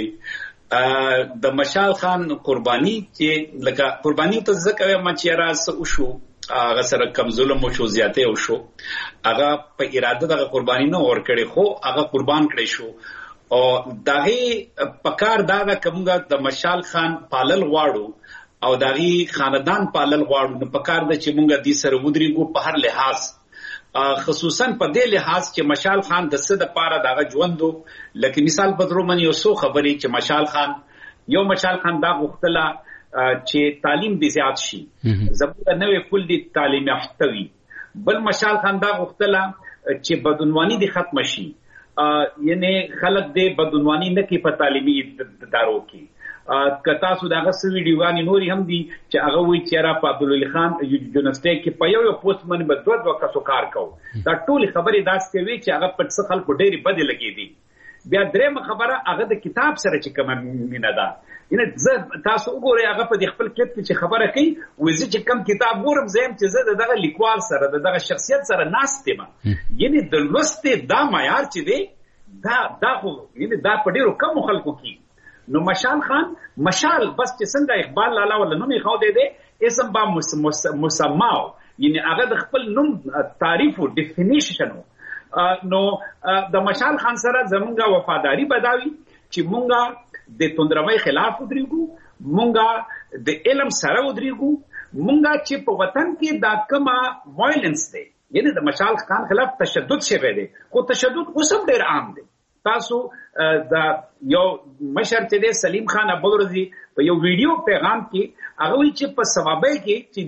د مشال خان قرباني چې لکه قرباني ته ځکه ما چې راز وشو هغه سره کم ظلم وشو زیاته وشو هغه په اراده دغه قرباني نه ور کړی خو هغه قربان کړی شو او دغه پکار دا کومګه د مشال خان پالل غواړو او دغه خاندان پالل غواړو نو پکار د چې مونږه دې سره ودرېګو په هر لحاظ خصوصا په دې لحاظ چې مشال خان د څه د پاره دغه ژوندو لکه مثال په درو من یو څو خبرې چې مشال خان یو مشال خان دا غوښتله چې تعلیم دې زیات شي زموږ نوې کول دي تعلیم یافته وي بل مشال خان دا غوښتله چې بدعنواني دې ختم شي یعنی خلک دې بدعنواني نه کوي په تعلیمي ادارو کې کتا سو داغه سو ویډیوګانی نوري هم دي چې هغه وی چې را په عبدالله خان یونیورسيټي کې په یو یو پوسټ باندې بدوت وکړو کار کو دا ټول خبرې داس کوي چې هغه په څه خلکو ډېری بده لګي دي. بیا درېمه خبره هغه د کتاب سره چې کوم مینه ده ینه تاسو وګورئ هغه په خپل کلیپ کې چې خبره کوي وځي چې کوم کتاب ګورم زم چې زه دغه لیکوال سره دغه شخصیت سره ناستم یعنی د لوستې دا معیار چې دی دا دا خو یعنی دا په ډیرو کم خلکو کې نو مشال خان مشال بس چې څنګه اقبال لالا ولا نوم یې خو دی دی اسم با مسماو یعنی هغه د خپل نوم تعریف او ډیفینیشن نو د مشال خان سره زمونږه وفاداری بداوي چې مونږه د توندروي خلاف ودرېګو مونږه د علم سره ودرېګو مونږه چې په وطن کې دا کما وایلنس دی یعنی د مشال خان خلاف تشدد شوی دی خو تشدد اوس هم ډیر عام دی. تاسو دا یو مشر چې دی سلیم خان ابوالرزي په یو ویډیو پیغام کې هغه وی چې په ثوابه کې چې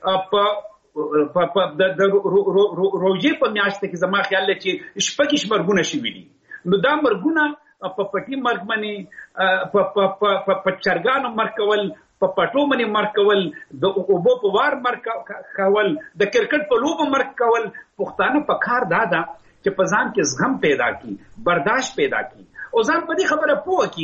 دی په په د روزي په میاشت کې زما خیال لري چې شپږ مرګونه شي ویلي نو دا مرګونه په پټي مرګ باندې په په په چرګانو مرګ کول په پټو باندې مرګ کول د اوبو په وار مرګ کول د کرکټ په لوبو مرګ کول پښتانه په کار دادا چې په ځان کې زغم پیدا کی برداشت پیدا کی او ځان په دې خبره پوه کی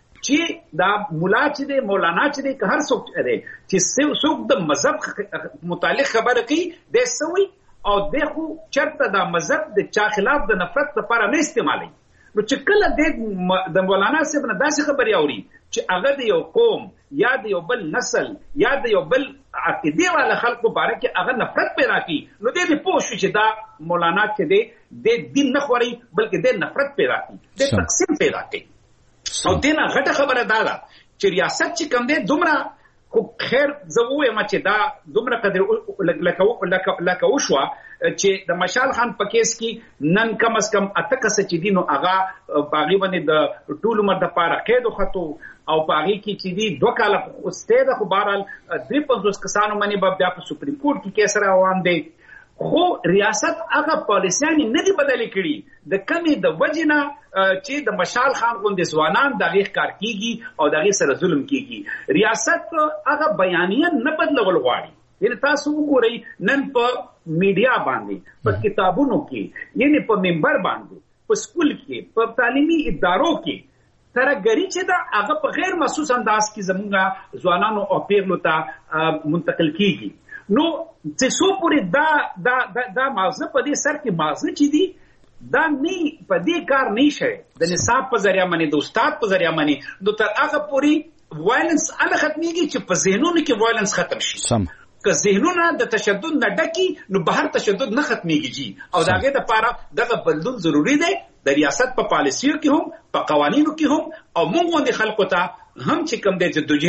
چې دا مولا چې دی مولانا چې دی که هر څوک دی چې څوک د مذهب متعلق خبره کوي د سوي او دغه چرته د مذهب د چا خلاف د نفرت لپاره نه استعمالي نو چې کله د مولانا صاحب نه داسې خبري اوري چې هغه د یو قوم یا د یو بل نسل یا د یو بل عقیده والا خلکو باره کې هغه نفرت پیدا کی نو دې پوه شو چې دا مولانا چې دی د دین نه خوري بلکې د نفرت پیدا کی د تقسیم پیدا کی او دینه غټه خبره دا ده چې ریاست چې کوم دی دومره خو خیر زووې ما چې دا دومره قدر لکه لکه وشو چې د مشال خان په کیس کې نن کم از کم اته کس چې دینو هغه باغی باندې د ټول عمر د پاره قید خطو او باغی کې چې دی دوه کال اوسته خو بهرال درې پنځوس کسانو باندې بیا په سپریم کورټ کې کیس روان دی خو ریاست هغه پالیسیانی نه دی بدلې کړي د کمی د وجنه چې د مشال خان غوندې ځوانان دغه کار کیږي او دغه سره ظلم کیږي ریاست هغه بیانیه نه بدلول غواړي یعنی تاسو وګورئ نن په میډیا باندې په کتابونو کې یعنی په منبر باندې په سکول کې په تعلیمي ادارو کې ترګری چې دا هغه په غیر محسوس انداز کې زموږه ځوانانو او پیغلو ته منتقل کیږي نو چې څو پورې دا دا دا, دا موضوع په دې سر کې موضوع چې دی دا نه په دې کار نه شي د نصاب په ذریعہ باندې د استاد په ذریعہ باندې نو تر هغه پورې وایلنس ال ختميږي چې په ذهنونو کې وایلنس ختم شي سم که ذهنونه د تشدد نه ډکی نو بهر تشدد نه ختميږي او داګه د پاره دغه بدلون ضروری دی د ریاست په پالیسیو کې هم په قوانینو کې هم او موږ باندې خلکو ته هم چې کوم د جدوجہد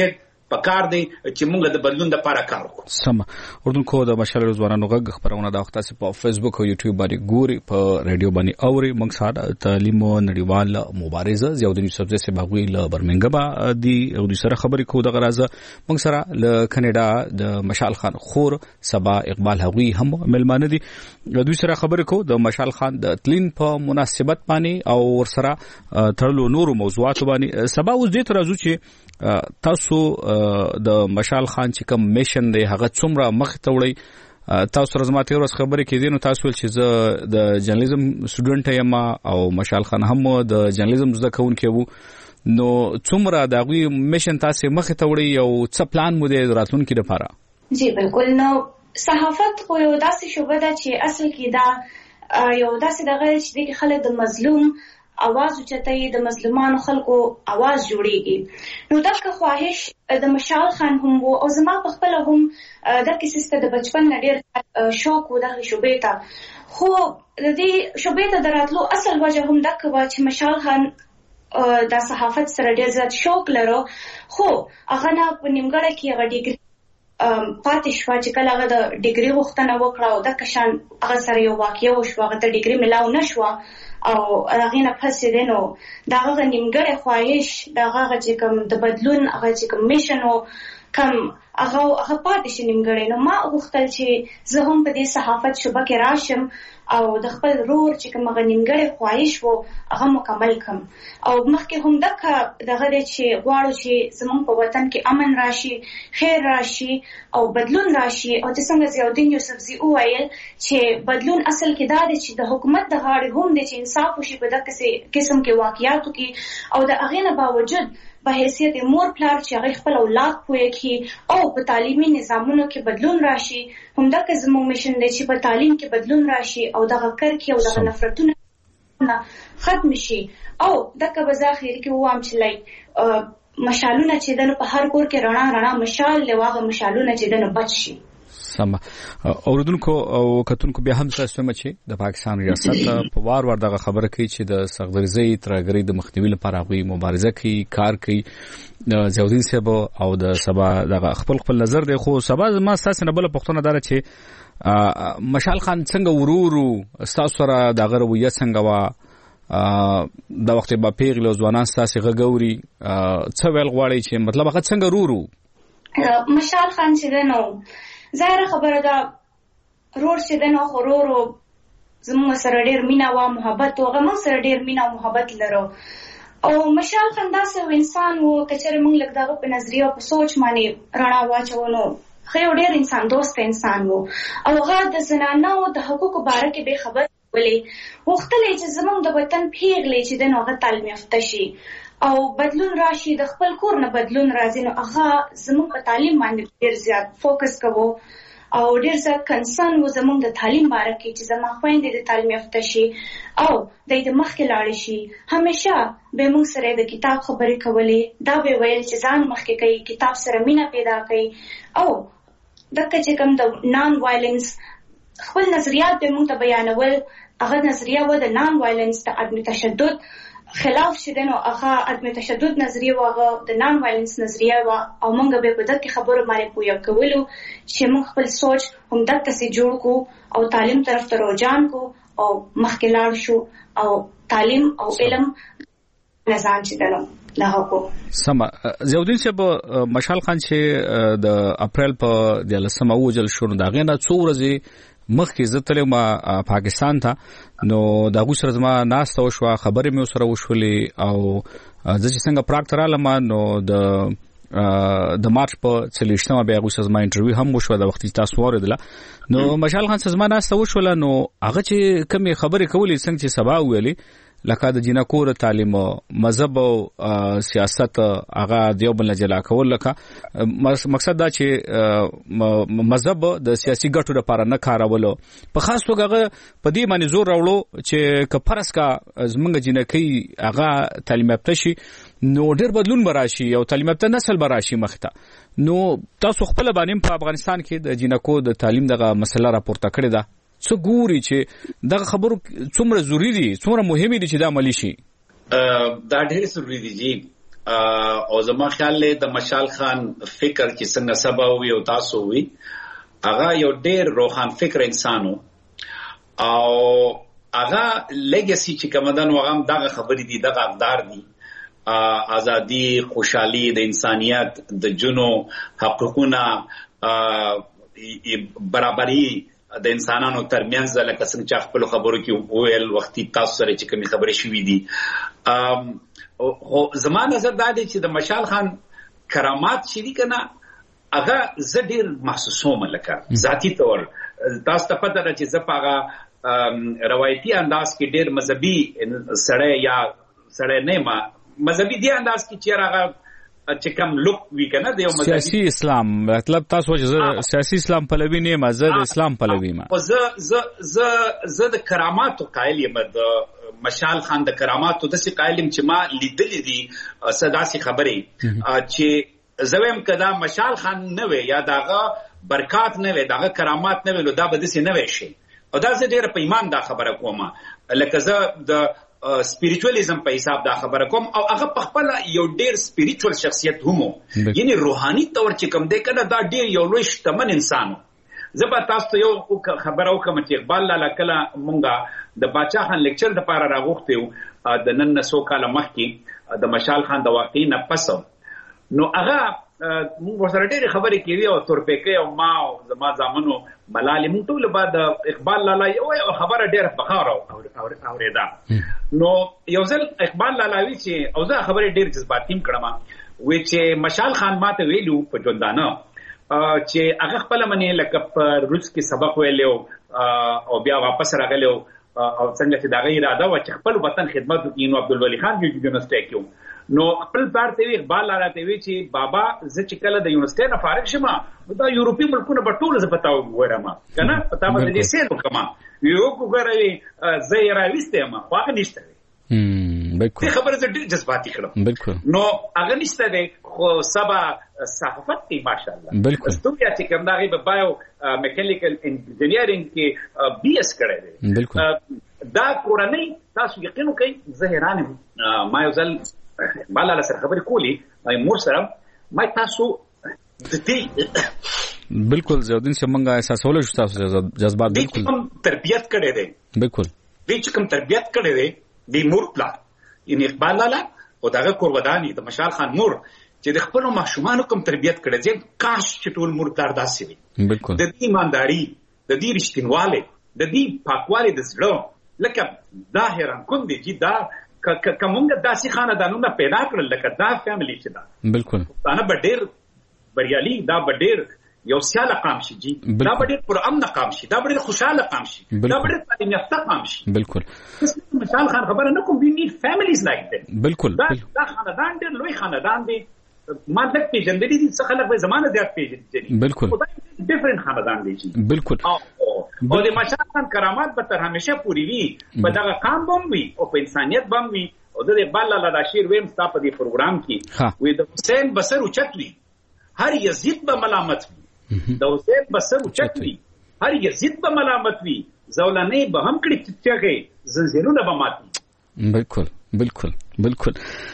پکار دی چې موږ د بدلون لپاره کار وکړو. سم اردن کو د مشال ځوانانو غږ خبرونه د وخت په فیسبوک او یوټیوب باندې ګوري، په ریډیو باندې اوري. موږ سره تعلیم او نړیوال مبارزه زیاودنی سبزه سه باغوي ل برمنګبا دی او د سره خبرې کو د غرازه. موږ سره ل کینیډا د مشال خان خور سبا اقبال هغوی هم ملمانه دي. دوی سره خبرې کو د مشال خان د تلین په مناسبت باندې او ور سره تړلو نورو موضوعات باندې. سبا اوس دې ترازو چې تاسو د مشال خان چې کوم میشن دی هغه څومره مخ ته وړي. تاسو رزما تیر ورځ خبرې کړې نو تاسو ول چې زه د جرنالیزم سټوډنټ یم او مشال خان هم د جرنالیزم زده کوونکی وو، نو څومره د غوي میشن تاسو مخ ته وړي او څه پلان مو دی راتلونکي لپاره؟ جی بالکل. نو صحافت خو یو داسې شوبه ده چې اصل کې دا یو داسې دغه چې د خلک د مظلوم आवाज اوچتای، د مظلومانو خلکو आवाज جوړیږي. نو دغه خواهش د مشال خان هم وو او زما په خپل هم د کیسه د بچپن ډیر شوق و د شوبې ته. خو د دې شوبې ته دراتلو اصل وجه هم دغه و چې مشال خان د صحافت سره ډیر زیات شوق لرو، خو هغه نه په نیمګړی کې هغه ډیګري پاتې شو چې کله هغه د ډیګري غوښتنه وکړه او د کشان هغه سره یو واقعیا وشو، هغه ته ډیګري ملاو نشو او هغه نه پسې دینو دغه نیمګړی خواهش دغه چې کوم د بدلون هغه چې کوم میشن او کم هغه هغه پاتې شي نیمګړی. نو ما غوښتل چې زه هم په دې صحافت شوبه کې راشم او د خپل رور چې کوم هغه نیمګړی خواهش وو هغه مکمل کم. او مخکې هم دغه دغه چې غواړو چې زموږ په وطن کې امن راشي، خیر راشي او بدلون راشي. او د څنګه زیاودین یوسفزي وویل چې بدلون اصل کې دا دی چې د حکومت د غاړې هم دی چې انصاف وشي په دغه قسم کې واقعیاتو کې، او د هغې نه باوجود په حیثیت مور پلار چې هغه خپل اولاد پوهه کړي او په تعلیمي نظامونو کې بدلون راشي. همدغه زموږ میشن دی چې په تعلیم کې بدلون راشي او دغه کرکې او دغه نفرتونه ختم شي. او دغه به زه اخر کې وایم چې لای مشالونه چې دنه په هر کور کې رڼا رڼا مشال لواغه مشالونه چې دنه بچ شي. سم اوردونکو او کتونکو بیا هم تاسو مې چې د پاکستان ریاست په وار وار دغه خبره کوي چې د سغدرزي ترګری د مخنیوي لپاره غوي مبارزه کوي، کار کوي. زیاودین صاحب او د سبا دغه خپل خپل نظر دی، خو سبا ما تاسو نه بل پښتنه دار چې مشال خان څنګه ورورو تاسو سره دغه رویه څنګه وا د وخت په پیغلو ځوانان تاسو غګوري څه ویل غواړي چې مطلب هغه څنګه ورورو؟ مشال خان چې نو ظاهر خبره ده رور چې دنه خورورو زموږ سره ډیر مینا او محبت او غمو سره ډیر مینا او محبت لرو. او مشال خان داسې انسان وو کچره موږ لږ دغه په نظریه او په سوچ باندې رڼا واچولو. خو ډیر انسان دوست انسان وو او هغه د زنانو د حقوقو باره کې به خبر ولې وختلې چې زموږ د وطن پیغلې چې دنه هغه تعلیم یافته شي او بدلون راشي، د خپل کور نه بدلون راځي. نو هغه زموږ په تعلیم باندې ډیر زیات فوکس کوو او ډیر زیات کنسرن و زموږ د تعلیم باره کې چې زما خويندې د تعلیم یافته شي او د دې مخکې لاړ شي. همیشه به موږ سره د کتاب خبرې کولې، دا به ویل چې ځان مخکې کوي، کتاب سره مینا پیدا کوي او دغه چې کوم د نان وایلنس خپل نظریات به موږ ته بیانول. هغه نظریه و د نان وایلنس د عدم تشدد خلاف چې دنو هغه عدم تشدد نظریه واغه د نان وایلنس نظریه وا او موږ به په دغه خبرو باندې پوهه کولو چې موږ خپل سوچ هم دغه سي جوړ کو او تعلیم طرف ته رجحان کو او مخکې لاړ شو او تعلیم او علم نظام چې دنو له کو. سم زیاودین صاحب مشال خان چې د اپریل په د لسمه وجل شو دا غنه څو ورځې مخکې زه تلم پاکستان ته، نو دا غو سره زما ناسته وشو، خبرې مې سره وشولې او زه چې څنګه پراګ تراله ما نو د د مارچ په څلوېښتمه بیا غو سره زما انټرویو هم وشو د وخت تاسو اوریدله. نو مشال خان سره زما ناسته وشوله، نو هغه چې کومې خبرې کولې څنګه چې سبا ویلې لکه د جنکو د تعلیم، مذهب او سیاست هغه دیو بل جلا کول. لکه مقصد دا چې مذهب د سیاسي ګټو لپاره نه کارولو، په خاص توګه هغه په دې باندې زور راوړو چې که فرض کا زمونږ جنکی هغه تعلیم یافته شي نو ډېر بدلون براشي او تعلیم یافته نسل براشي مخته. نو تاسو خپل باندې په افغانستان کې د جنکو د تعلیم دغه مسله راپورته کړې ده، څه ګوري چې دغه خبرو څومره ضروری دي، څومره مهمه دي چې دا عملی شي؟ دا ډېر ضروری دي. او زما خیال له د مشال خان فکر چې څنګه سبا وي او تاسو وي هغه یو ډېر روحان فکر انسانو او هغه لیګسی چې کومدان وغم دغه خبرې دي دغه اقدار دي ازادي خوشحالي د انسانيت د جنو حقوقونه برابرۍ د انسانانو ترمنځ لکه څنګه چې خپل خبرو کې ویل وختي تاسو سره چې کومې خبرې شوې دي خو زما نظر دا دی چې د مشال خان کرامات چې دي کنه هغه زه ډېر محسوسوم لکه ذاتی طور تاسو ته پته ده چې زه په هغه روایتي انداز کې ډېر مذهبي سړی یا سړی نه ما مذهبي دی انداز کې چې هغه چې کوم لوک وی کنه د یو سیاسي اسلام مطلب تاسو چې سیاسي اسلام پلوي نه ما زه د اسلام پلوي ما زه زه زه زه د کراماتو قائل یم د مشال خان د کراماتو د سي قائل یم چې ما لیدلې دي صداسي خبرې چې زویم کدا مشال خان نه وي یا داغه برکات نه وي داغه کرامات نه وي نو دا به د سي نه وي شي او دا زه ډېر په ایمان دا خبره کوم لکه زه د سپیریچوالېزم په حساب دا خبره کوم او هغه په خپل یو ډېر سپیریچوال شخصیت هم یعنی روحاني تور چې کوم دی کنه دا ډېر یو لوی شتمن انسان زه به تاسو ته یو خبره وکم چې اقبال لالا کله مونږه د باچا خان لیکچر د پاره راغوښته یو د نن سو کاله مخکې د مشال خان د واقعي نه پس نو هغه مونږ ورسره ډېرې خبرې کړې او تورپیکۍ او ما او زما زامنو ملالې مونږ ټول بعد اقبال لالا یو خبره ډېره بخاره اورېده نو یو ځل اقبال لالاوي چې او زه خبرې ډېر جذباتي کړم وی چې مشال خان ماته ویلو په ژوندانه چې هغه خپل منې لکه په روس کې سبق ویلو او بیا واپس راغلو او څنګه چې دا غیر اراده و چې خپل وطن خدمت وکړي نو عبدالولي خان یونیورسيټي کې نو خپل پلار ته وی اقبال لالا ته وی چې بابا زه چې کله د یونیورسيټي نه فارغ شمه دا یورپی ملکونه په ټول ز پتاو ګورم کنه پتا به دې سینو کما یو کوګروي زه یې راويسته ما واګ نشته بالکل خبره زه ډېر جذباتي کړم بالکل نو هغه نشته دی خو سبا صحافت کې ماشاءالله بالکل استویا چې کوم دغه په بایو میکانیکل انجینیرینګ کې بي اس کړی دی بالکل دا کورنۍ تاسو یقین وکړئ زه حیران یم ما یو ځل بالا سره خبرې کولې مور سره ما تاسو د دې بالکل زودین چې مونږه احساسول شو تاسو جذبات بالکل تربيت کړي دي بالکل دې چې کوم تربيت کړي دي د مور پلا ان اقبال لالا او دغه قرباني د مشال خان مور چې د خپل ماشومان کوم تربيت کړي دي کاش چې ټول مور دار داسې وي بالکل د دې ایمانداري د دې رښتینواله د دې پاکواله د زړه لکه ظاهرا کوم دي چې دا کومه داسې خاندانونه پیدا کړل لکه دا فیملی چې دا بالکل دا به ډېر بریالي دا به ډېر یو سیاله قام شي جی دا به ډېر پر امن قام شي دا به ډېر خوشاله قام شي دا به ډېر تعلیم یافته قام شي بالکل مثال خان خبره نه کوم وی نیډ فیملیز لایک دیٹ بالکل دا دا خاندان ډېر لوی خاندان دی ما دک پیژندې دي څه خلک به زمانه زیات پیژندې بالکل ډیفرنٹ خاندان دی جی بالکل او د مشال خان کرامات به تر همیشه پوری وي په دغه قام بم وي او په انسانيت بم وي او د بالا لاله شیر ویم ستا په دې پروګرام کې وي د حسین بصر اوچت وي هر یزید به ملامت وي د حسین بصر اوچت وي هر یزید به ملامت وي زولانه به هم کړي چې زنجیرونه به ماتي بالکل بالکل بالکل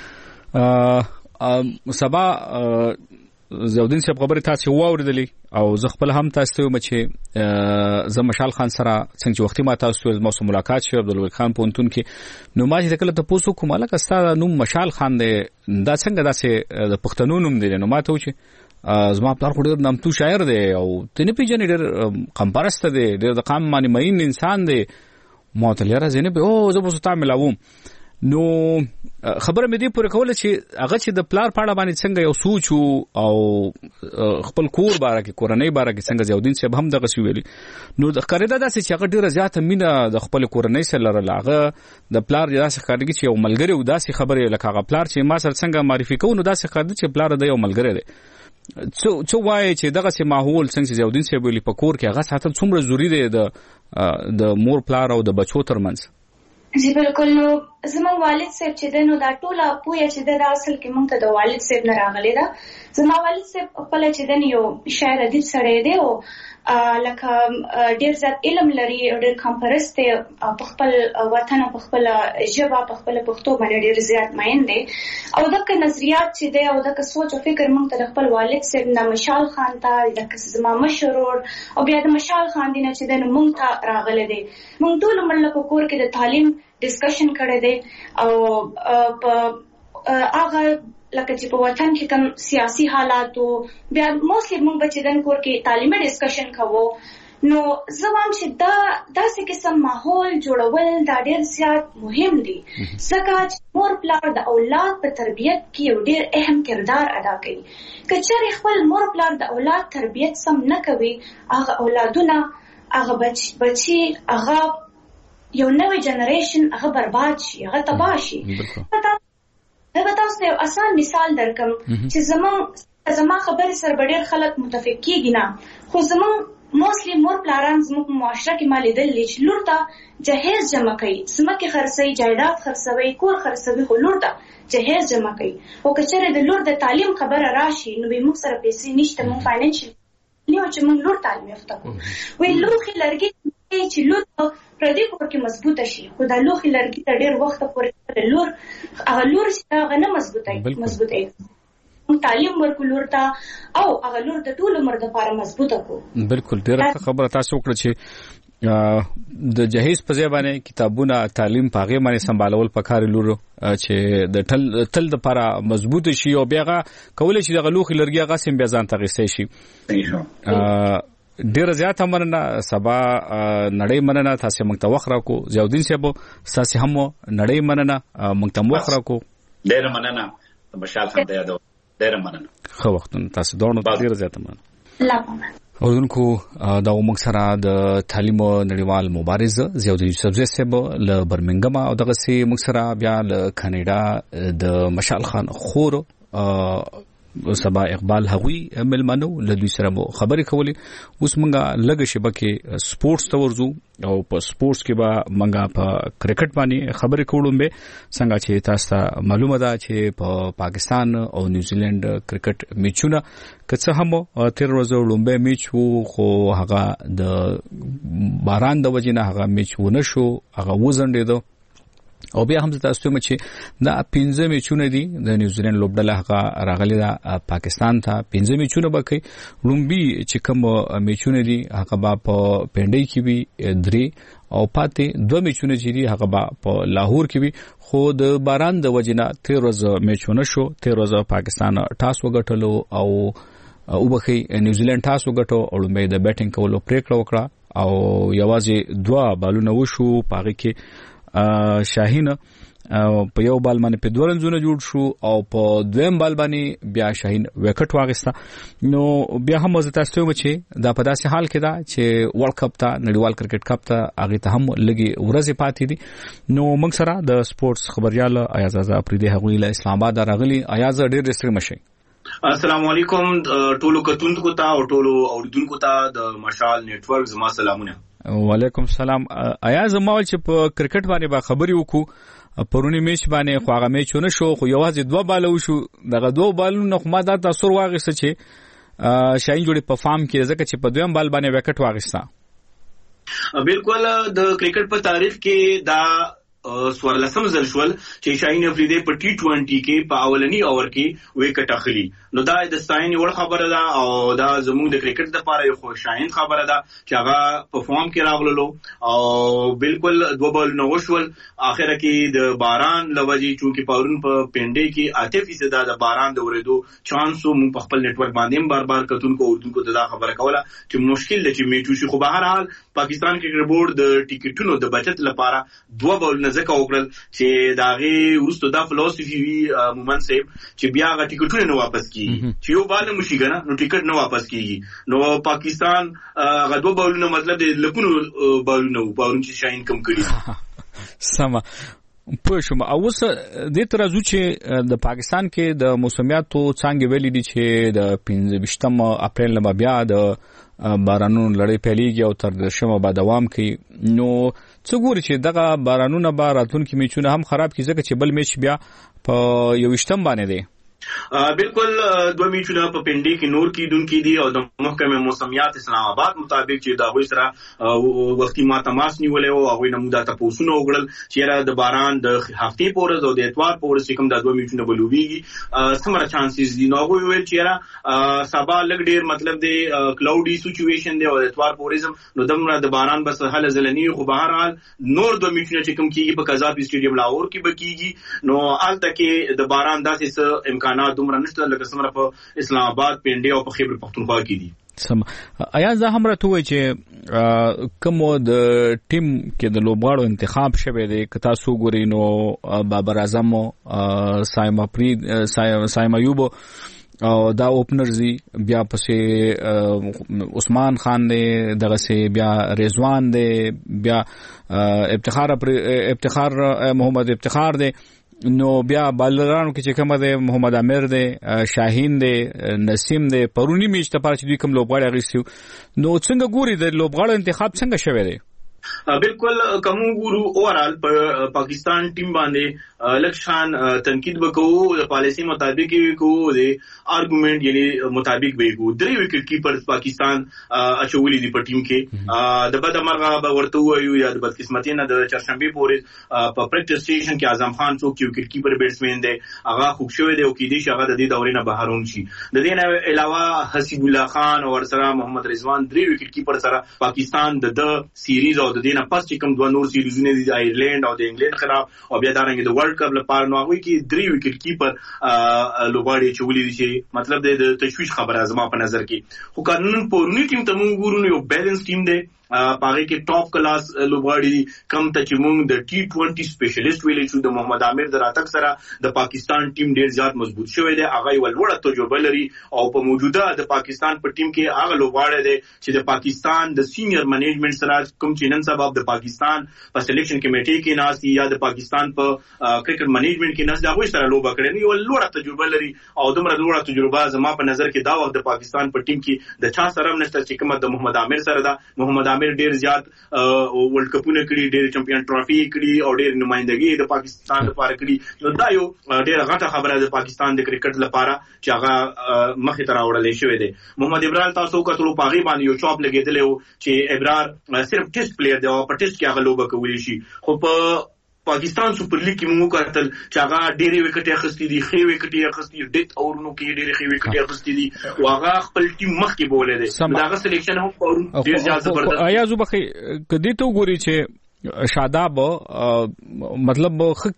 سبا زودین صاحب خبره تاسو واوریدلې او زه خپل هم تاسو ته چې زه مشال خان سره څنګه وختي ما تاسو مو سره ملاقات شو عبدالولي خان پونتون کې نو ما چې کله ته پوسو کوم لکه ستاسو نوم مشال خان دی دا څنګه داسې د پښتنو نوم دی نو ما ته و چې زما پلار خو ډېر نامتو شاعر دی او تنه پیژنې ډېر قمپرست دی ډېر د قام باندې مین انسان دی ما ته لاره زینب او زه به ستاسو ملاوم نو خبره مې دې پوره کوله چې هغه چې د پلار پاړه باندې څنګه یو سوچ او خپل کور باره کې کورنۍ باره کې څنګه زیودین صاحب هم دغه ویلي نو د خریدا داسې چې هغه ډیره زیاته مینه د خپل کورنۍ سره لرله هغه د پلار داسې خارګي چې یو ملګری او داسې خبره لکه هغه پلار چې ما سره څنګه معرفي کوو نو داسې خارګي چې پلار د یو ملګری دی څو څو وایي چې دغه سي ماحول څنګه زیودین صاحب ویلي په کور کې هغه ساتل څومره ضروری دی د د مور پلار او د بچو ترمنځ جی بالکل نو زموږ والد صاحب چې دی نو دا ټوله پوهه چې دی دا اصل کې موږ ته د والد صاحب نه راغلې ده. زما والد صاحب خپله چې دی یو شاعر ادیب سړی دی او لکه ډېر زیات علم لري او ډېر کمپرست دی په خپل وطن او په خپله ژبه په خپله پښتو باندې ډېر زیات مین دی او دغه نظریات چې دی او دغه سوچ او فکر موږ ته د خپل والد صاحب نه مشال خان ته لکه زما مشر ورور او بیا د مشال خان دی نه چې دی نو موږ ته راغلی دی. موږ ټول مړله په کور کې د تعلیم ډسکشن کړی دی او په هغه لکه چې په وطن کې کوم سیاسي حالات او بیا موسلی موږ به چې دن کور کې تعلیمي ډسکشن کوو نو زه وایم چې دا داسې قسم ماحول جوړول دا ډېر زیات مهم دي ځکه چې مور پلار د اولاد په تربیت کې یو ډېر اهم کردار ادا کوي. که چېرې خپل مور پلار د اولاد تربیت سم نه کوي هغه اولادونه هغه بچي هغه یو نوی جنریشن هغه برباد شي هغه تباه شي. دا به تاسو ته یو اسان مثال درکم چې زمون زما خبرې سره ډېر خلک متفق کېږي نه خو زمون موسلی مور پلاران زموږ په معاشره کې ما لیدلي چې لور ته جهیز جمع کوي ځمکې خرڅوي جایداد خرڅوي کور خرڅوي خو لور ته جهیز جمع کوي او که چېرې د لور د تعلیم خبره راشي نو به موږ سره پیسې نشته موږ فاینانشل نیو چې موږ لور تعلیم یافته کړو وایي لوښي لرګي چې لور پردي کور کې مضبوطه شي خو دا لوښي لرګي ته ډېر وخت پورې لور هغه لور چې هغه نه مضبوطه مضبوطه تعلیم ورکو لور ته او هغه لور د ټول عمر لپاره مضبوطه کو. بالکل ډېره خبره تاسو وکړه چې د جهیز په ځای باندې کتابونه تعلیم په هغې باندې سمبالول پکار لور چې د تل تل دپاره مضبوط شي او بیا هغه کولی شي دغه لوښي لرګي هغه سم بیا ځان ته اخیستی شي. ډېره زیاته مننه سبا نړۍ مننه تاسې موږ ته وخت راکړو ضیاءالدین صاحب ستاسې هم نړۍ مننه موږ ته وخت راکړو. ډېره مننه مشال خان ته یادو ډېره مننه ښه وختونه تاسو دواړو ته ډېره زیاته مننه. اوردونکو دا موږ سره د تعلیم نړیوال مبارز ضیاءالدین یوسفزی صاحب له برمنګم او دغسې موږ سره بیا له کاناډا د مشال خان خور سبا اقبال هغوی ملمنو له دوی سره مو خبرې کولې. اوس مونږه لږه شیبه کې سپورټس ته ورځو او په سپورټس کې به مونږه په کرکټ باندې خبرې کوو. به څنګه چې تاسو ته معلومه ده چې په پا پاکستان او نیوزیلند کرکټ میچونه که څه هم تیر ورځ لومبه میچ وو خو هغه د باران د وجې نه هغه میچ ونه شو هغه وځنډېده او بیا هم تاسو ته چې دا پنځه میچونه دي د نیوزیلند لوبډله هغه راغلي دا پاکستان ته پنځه میچونه بکې لومبي چې کوم میچونه دي هغه با په پنډۍ کې وي درې او پاتې دوه میچونه چې دي هغه با په لاهور کې وي خو د باران د وجنه تیر ورځ میچونه شو تیر ورځ پاکستان ټاس وګټلو او او بخي نیوزیلند ټاس وګټو او لومبي د بیټینګ کولو پریکړه وکړه او یوازې دوه بالونه وشو پاږي کې شاهین په یو بال باندې په دوه رنزونه جوړ شو او په دویم بال باندې بیا شاهین وکټ واغسته. نو بیا هم زه تاسو ته چې دا په داسې حال کې دا چې ورلد کپ ته نړیوال کرکټ کپ ته هغه ته هم لګي ورځې پاتې دي. نو موږ سره د سپورتس خبريال ایاز اعظم پریدي هغوی له اسلام آباد راغلي. ایاز ډېر ډېر مشه. السلام علیکم ټولو کتونکو ته او ټولو اوریدونکو ته د مشال نتورک زما سلامونه. وعلیکم السلام. ایاز ما چې په کرکټ باندې با خبري وکړو پرونی میچ باندې خو هغه میچ نه شو خو یوازې دوه بال وشو دغه دوه بالونه خو ما دا تاثیر واغسته چې شاهین جوړي په فارم کې ځکه چې په دویم بال باندې وکټ واغسته. بالکل د کرکټ په تاریخ کې دا سوارلسم ځل شول چې شاهین افریدی په ټي ټوئنټي کې په اولنی اوور کې وکټ اخلي. نو دا د ستاینې وړ خبره ده او دا زموږ د کرکټ لپاره یو خوشاین خبره ده چې هغه په فارم کې راغلو او بالکل دوه بالونه وشول. اخره کې د باران لوجي چې پاورون په پنډې کې اته فیصد د باران د ورېدو چانس مو په خپل نتورک باندې بار بار کتونکو اردو کو دا خبره کوله چې مشکل ده چې میچو شي. خو به هر حال پاکستان کرکټ بورډ د ټیکټونو د بچت لپاره دوه بالونه ځکه وکړل چې داغه ورستو دا فلسفي وی مومن صاحب چې بیا غا ټیکټونه نه واپس کیږي چې یو بال مشي کنه نو ټیکټ نه واپس کیږي. نو پاکستان غدو بالونه مطلب د لکونو بالونه باور چې شاین کم کړی سم په شوم. اوس د ترازو چې د پاکستان کې د موسمیاتو څنګه ویلي دي چې د پنځه ویشتم اپریل نه بیا د بارانونو لړۍ پیلېږي او تر شمه به دوام کوي نو څه ګوري چې دغه بارانونه به راتلونکي میچونه هم خراب کړي ځکه چې بل میچ بیا په یوویشتم باندې دی بالکل دوه میچونه په پنډي کې نور کیدونکو دي او د محکمه موسمیات اسلام آباد مطابق چې دا وې سره وختي ما تماس نیولې او هغه نموده تاسو نو وګړل چې د باران د هفتې پورز او د اتوار پورز کوم د دوه میچونه بلوبيږي سمره چانسز دي نو هغه ویل چې سبا لګ ډیر مطلب دی کلاودي سچويشن دی او د اتوار پورزم نو دمره د باران بس حل زلنی خو بهر حال نور دوه میچونه چې کوم کیږي په قذافي سټیډیم لاهور کې بکیږي نو آلته کې د باران داسې امکان نه دومره نشته لکه څنګه په اسلام آباد پنډي او په خیبر پختونخوا کې دي سم ایا زه هم راته وای چې کوم د ټیم کې د لوبغاړو انتخاب شوه دی که تاسو ګورئ نو بابر اعظم سایما پرید سایما یوب او دا اوپنرزي بیا پسې عثمان خان دی دغه سي بیا رضوان دی بیا افتخار افتخار محمد افتخار دی نو بیا بالرانو کې چې کومه ده محمد امیر ده شاهین ده نسیم ده پرونی میچ ته پاره چې دوی کوم لوبغاړي غوښتي نو څنګه ګوري د لوبغاړو انتخاب څنګه شوی دی بالکل کوم ګورو اورال په پاکستان ټیم باندې لکشان تنقید وکړو د پالیسی مطابق وکړو د ارګومنت یعنی مطابق وکړو درې وکټ کیپر پاکستان اچولې دی په ټیم کې د بد مرغه به ورته وایو یا د بدقسمتۍ نه د چرشنبه پورې په پریکټیس سټیشن کې اعظم خان څوک یو وکټ کیپر بیټسمن دی هغه خوب شوی دی او کې دي چې هغه د دې دورې نه بهرون شي د دې نه علاوه حسیب الله خان او سره محمد رضوان درې وکټ کیپر سره پاکستان د د سیریز او د دې نه پس چې کوم دوه نور سیریزونه دي د آیرلند او د انګلند خلاف او بیا دارنګ د ورلد کپ لپاره نو هغه کې درې وکټ کیپر لوبغاړي چولې دي چې مطلب د تشویش خبره زما په نظر کې خو قانون پورنی ټیم ته موږ ګورو یو بیلانس ټیم دی پاره کې ټاپ کلاس لوبغاړي کم ته چې موږ د ټي ټوئنټي سپیشلیست ویلې شو د محمد عامر د راتګ سره د پاکستان ټیم ډیر زیات مضبوط شوی دی هغه یو لوړه تجربه لري او په موجوده د پاکستان په ټیم کې هغه لوبغاړي دی چې د پاکستان د سینیئر منیجمنت سره کوم چې نن سبا د پاکستان په سلیکشن کمیټې کې ناسي یا د پاکستان په کرکټ منیجمنت کې ناسي هغه سره لوبه کړي یو لوړه تجربه لري او دومره لوړه تجربه زما په نظر کې دا وخت د پاکستان په ټیم کې د چا سره نشته چې کومه د محمد عامر سره ده محمد عامر ډیر زیات ورلد کپونه کړي ډېر چمپیون ټرافي کړي او ډېر نمائندګي د پاکستان لپاره کړي نو دا یو ډېر غټه خبره ده پاکستان د کرکټ لپاره چې هغه مخې ته راوړل شوی دی محمد ابرار تاسو کتلو پاغي باندې یو چاپ لګیدل چې ابرار صرف ټیسټ پلیئر دی او په ټیسټ کې هغه لوبه کوي شي خو په پاکستان سپر لیګ کې موږ کتل چې هغه ډېرې وکټې اخستې دي خې وکټې اخستې ډیت اورونو کې ډېرې خې وکټې اخستې دي او هغه خپل ټیم مخ کې بولې دي دا هغه سلیکشن هم په ډېر زیات زبردست آیا زه بخې کدی ته وګوري چې شاداب مطلب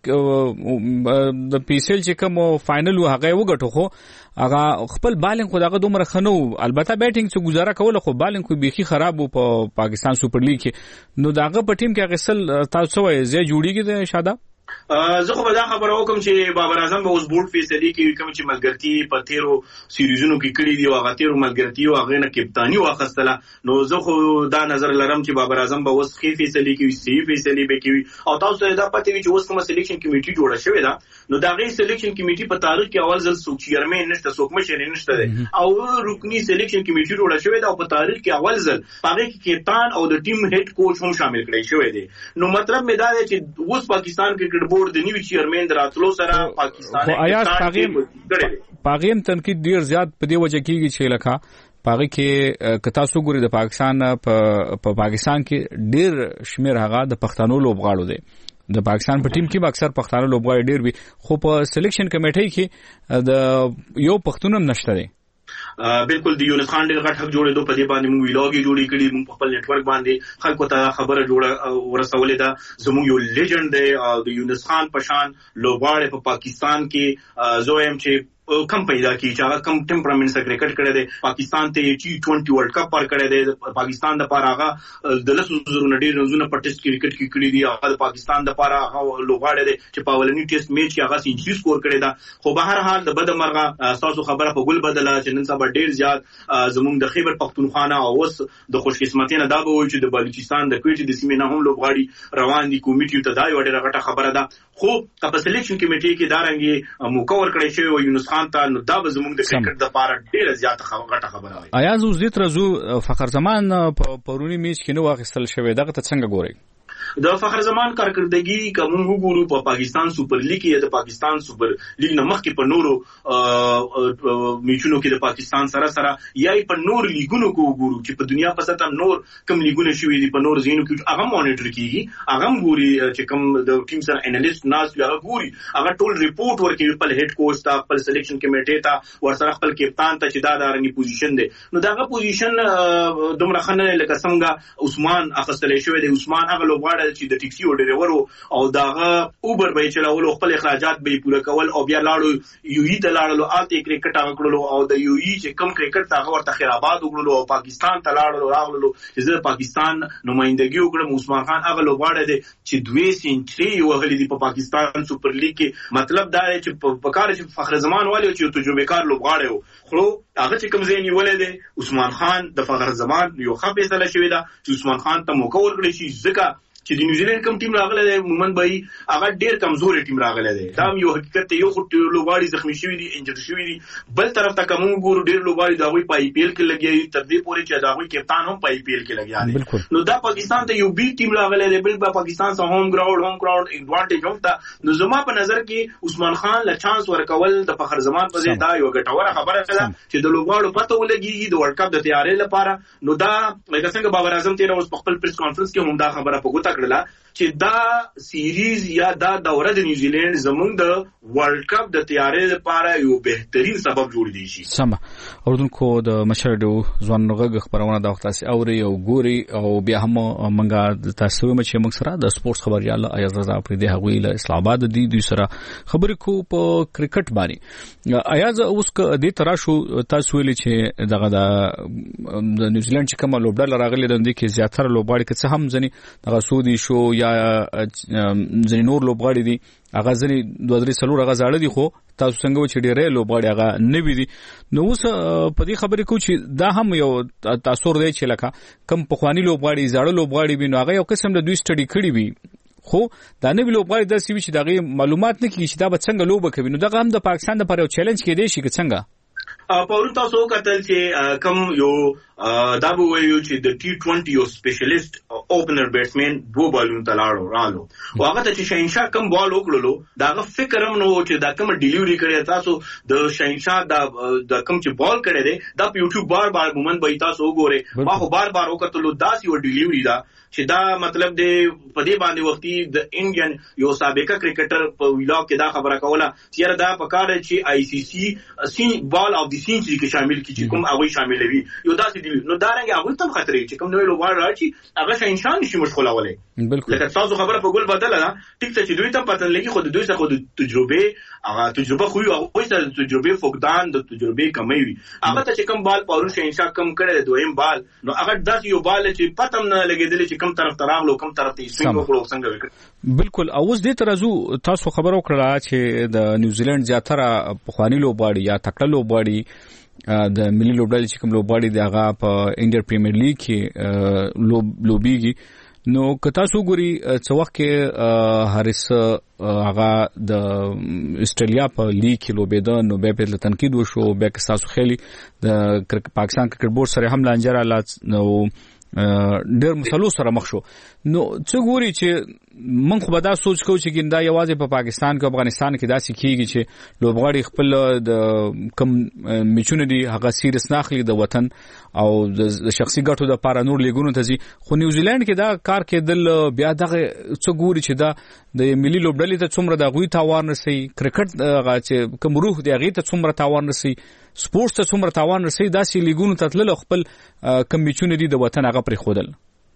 د پیسل چې کوم فائنل هغه وګټو خو هغه خپل بالنګ خو دغه دومره خنو البته بیټینګ څخه گزاره کوله خو بالنګ خو بيخي خراب وو په پا پاکستان سپر لیګ کې نو دغه په ټیم کې غسل تاسو وایي زه جوړیږي د شاداب زه خو به دا خبره وکم چې بابر اعظم به اوس بورډ فیصله کوي کوم چې ملګرتي په تیرو سیریزونو کې کړی دی او هغه تیرو ملګرتي او هغه نه کپتانی واخستله نو زه خو دا نظر لرم چې بابر اعظم به اوس خې فیصله کوي صحیح فیصله به کوي او تاسو دا پته وی چې اوس کوم سلیکشن کمیټي جوړه شوې ده نو دا غي سلیکشن کمیټي په تاریخ کې اول ځل څوک چیرمن نشته څوک مشر نشته او رکنی سلیکشن کمیټي جوړه شوې ده او په تاریخ کې اول ځل هغه کې کپتان او د ټیم هډ کوچ هم شامل کړي شوی دی نو مطلب مې دا دی چې اوس پاکستان کرکټ بورډ د نیو چیرمن دراتلو سره پاکستان خو آیا پاغیم پاغیم تنقید ډیر زیات په دی وجه کېږي چې لکه پاغي کې کتا سو ګوري د پاکستان په پاکستان کې ډیر شمیر هغه د پښتنو لوبغاړو دی د پاکستان په ټیم کې اکثر پښتانه لوبغاړي ډیر وي خو په سلیکشن کمیټې کې د یو پښتون نشته دی بالکل د یونس خان ډېر غټ حق جوړېدو په دې باندې موږ ویلاګي جوړې کړي موږ په خپل نتورک باندې خلکو ته خبره جوړه ورسولې ده زموږ یو لیجند دی او د یونس خان پشان لوبغاړي په پاکستان کې زویم چې کم پیدا کی چې هغه کم ټمپرامنټ سره کرکټ کړی دی پاکستان ته ټي ټوئنټي ورلد کپ پر کړی دی پاکستان د پاره هغه د لسو زرو نډیر رنزونه په ټیسټ کرکټ کې کړی دی هغه د پاکستان د پاره هغه لوبغاړی دی چې په اولنی ټیسټ میچ کې هغه سنچري سکور کړی دا خو به هر حال د بد مرغه تاسو خبره په ګل بدله چې نن سبا ډیر زیات زموږ د خیبر پختونخوا او اوس د خوشقسمتۍ نه دا به وي چې د بلوچستان د کوټې د سیمې نه هم لوبغاړي روان دي کمیټې ته دا یو ډیره غټه خبره ده خو په سلیکشن کمیټې کې دا رنګي مقرر کړی شوی و یونس خان ته نو دا به زموږ د کرکټ د پاره ډیره زیاته غټه خبره وي. آیا زو زیات رزو فخر زمان په پرونی میچ کې نو واخیستل شوی دغه ته څنګه ګوري؟ د فخر زمان کارکردګي کوم وګورو په پاکستان سوپر لیګ کې د پاکستان سوپر لیګ نمخ کې په نورو میچونو کې د پاکستان سره سره یا په نور لیګونو کې وګورو چې په دنیا په سطح نور کوم لیګونه شوي دي په نور زینو کې هغه مانیټر کیږي هغه ګوري چې کوم د ټیم سره انالیست ناس هغه ګوري هغه ټول ریپورت ورکوي خپل هډ کوچ ته خپل سلیکشن کمیټې ته ورسره خپل کپتان ته چې دا د رنګي پوزیشن دی نو داغه پوزیشن دومره خنه لکه څنګه عثمان اخستلې شوی دی عثمان هغه لوبغاړی چې د ټیکسي او ډرایور او داغه اوبر به چلاول خپل اخراجات به پوره کول او بیا لاړو یو ای ته لاړو آلته کرکټ هغه کړلو او د یو ای چې کم کرکټ هغه ورته خیرآباد وګړو او پاکستان ته لاړو راغلو چې د پاکستان نمائندګي وکړم عثمان خان هغه لوبغاړی دی چې دوه سنچري وهلې دی په پاکستان سوپر لیګ کې مطلب دا دی چې په کار چې فخر زمان والی چې تجربه کار لوبغاړی وو خو هغه چې کوم ځای نیولې دی عثمان خان د فخر زمان یو ښه فیصله شوې ده چې عثمان خان ته موقع ورکړي شي ځکه چې د نیوزیلند کوم ټیم راغلی دی مومن بای هغه ډیر کمزوري ټیم راغلی دی دا یو حقیقت یو خو لوبغاړي زخمی شوي دي انجر شوي دي بل طرف ته کوم ګورو ډیر لوبغاړي دا وی په آی پی ایل کې لګي تر دې پورې چې دا وی کپتان هم په آی پی ایل کې لګي نو دا پاکستان ته یو بی ټیم راغلی دی بل په پاکستان سره هوم ګراوند هوم ګراوند ایڈوانټیج هم تا نو زما په نظر کې عثمان خان له چانس ورکول د فخر زمان په ځای دا یو ګټوره خبره ده چې د لوبغاړو پته ولګي د ورلد کپ د تیاری لپاره نو دا لکه څنګه بابر اعظم تیر اوس په خپل پریس کانفرنس کې هم دا خبره په ګوته کړله چې دا سیریز یا دا دوره د نیوزیلند زمونږ د ورلد کپ د تیاری لپاره یو بهترین سبب جوړ دی شي. سم اوردونکو د مشرډو ځوان غږ خبرونه د وخت تاسو اوري او ګوري او بیا هم منګه تاسو مې چې موږ سره د سپورتس خبريال ایاز رضا پر دې هغوی له اسلام آباد دی دوی سره خبرې کو په کرکټ باندې ایاز اوس د تراشو تاسو ویلي چې دغه د نیوزیلند چې کوم لوبډل راغلي د دې کې زیاتره لوبغاړي که څه هم ځنی دغه سودی شو یا ځنی نور لوبغاړي دي هغه ځنی دوه درې څلور هغه زاړه دي خو تاسو څنګه چې ډېرې لوبغاړي هغه نوي دي نو اوس په دې خبرې کو چې دا هم یو تاثیر دی چې لکه کم پخوانی لوبغاړي زاړه لوبغاړي وي نو هغه یو قسم د دوی سټډي کړي وي خو دا نوی لوبغاړي داسې وي چې دغه معلومات نه کیږي چې دا به څنګه لوبه کوي نو دغه هم د پاکستان لپاره یو چیلنج کېدی شي که څنګه پرون تاسو کتل چې کوم یو دا به وایو چې د ټي ټوئنټي یو سپیشلیست اوپنر بیټسمن دوه بالونو ته لاړو رالو او هغه ته چې شاهینشاه کوم بال وکړلو داغه فکر هم نو چې دا کوم ډیلیوري کړی تاسو د شاهینشاه دا د کوم چې بال کړی دی دا په یوټیوب بار بار مومن به تاسو وګورئ ما خو بار بار وکړلو داسې یو ډیلیوري دا چې دا مطلب دی په دې باندې وختي د انډین یو سابقه کرکټر په ویلاګ کې دا خبره کوله چې دا په کار چې آی سی سی سین بال اف دی سینچري کې شامل کی چې کوم هغه شاملوي یو داسې دی نو دا رنګ هغه تم خطرې چې کوم نوې لوبغاړي راځي هغه شاهینشاه نشي مشغولولې بالکل لکه تاسو خبره په ګول بدله ده ټیک ته چې دوی ته پته لګي خو دوی څخه د تجربه هغه تجربه خو یو هغه څه تجربه فقدان د تجربه کمی وي هغه ته چې کوم بال پاور شاهینشاه کم کړي دویم بال نو هغه داسې یو بال چې پته نه لګیدل چې کوم طرف تراغلو کوم طرف ته سوینګ وکړو څنګه وکړ بالکل اوس دې ترازو تاسو خبرو کړه چې د نیوزیلند زیاتره پخوانی لوبغاړي یا تکړه لوبغاړي د ملي لوبډلې چې کوم لوبغاړي دی هغه په انډین پریمیر لیګ کې لوب لوبيږي نو که تاسو ګوري څو وخت کې هریس هغه د استرالیا په لیګ کې لوبېده نو به په تنقید وشو به که تاسو خېلي د پاکستان کرکټ بورډ سره هم لانجه را نو ډېر مسلو سره مخ شو نو څه ګوري چې من خو به دا سوچ کوو چې ګندا یوازې په پاکستان کې افغانستان کې داسې کیږي چې لوبغاړي خپل د کم میچونه دي هغه سیریس ناخلي د وطن او د شخصي ګټو د پاره نور لیګونو ته ځي خو نیوزیلند کې دا کار کېدل بیا دغه څه ګوري چې دا د ملي لوبډلې ته څومره د غوي تاوان رسي کرکټ هغه چې کوم روح دی هغه ته څومره تاوان رسي سپورتس ته څومره تاوان رسي داسې لیګونو ته تلل خپل کم میچونه دي د وطن هغه پرې خودل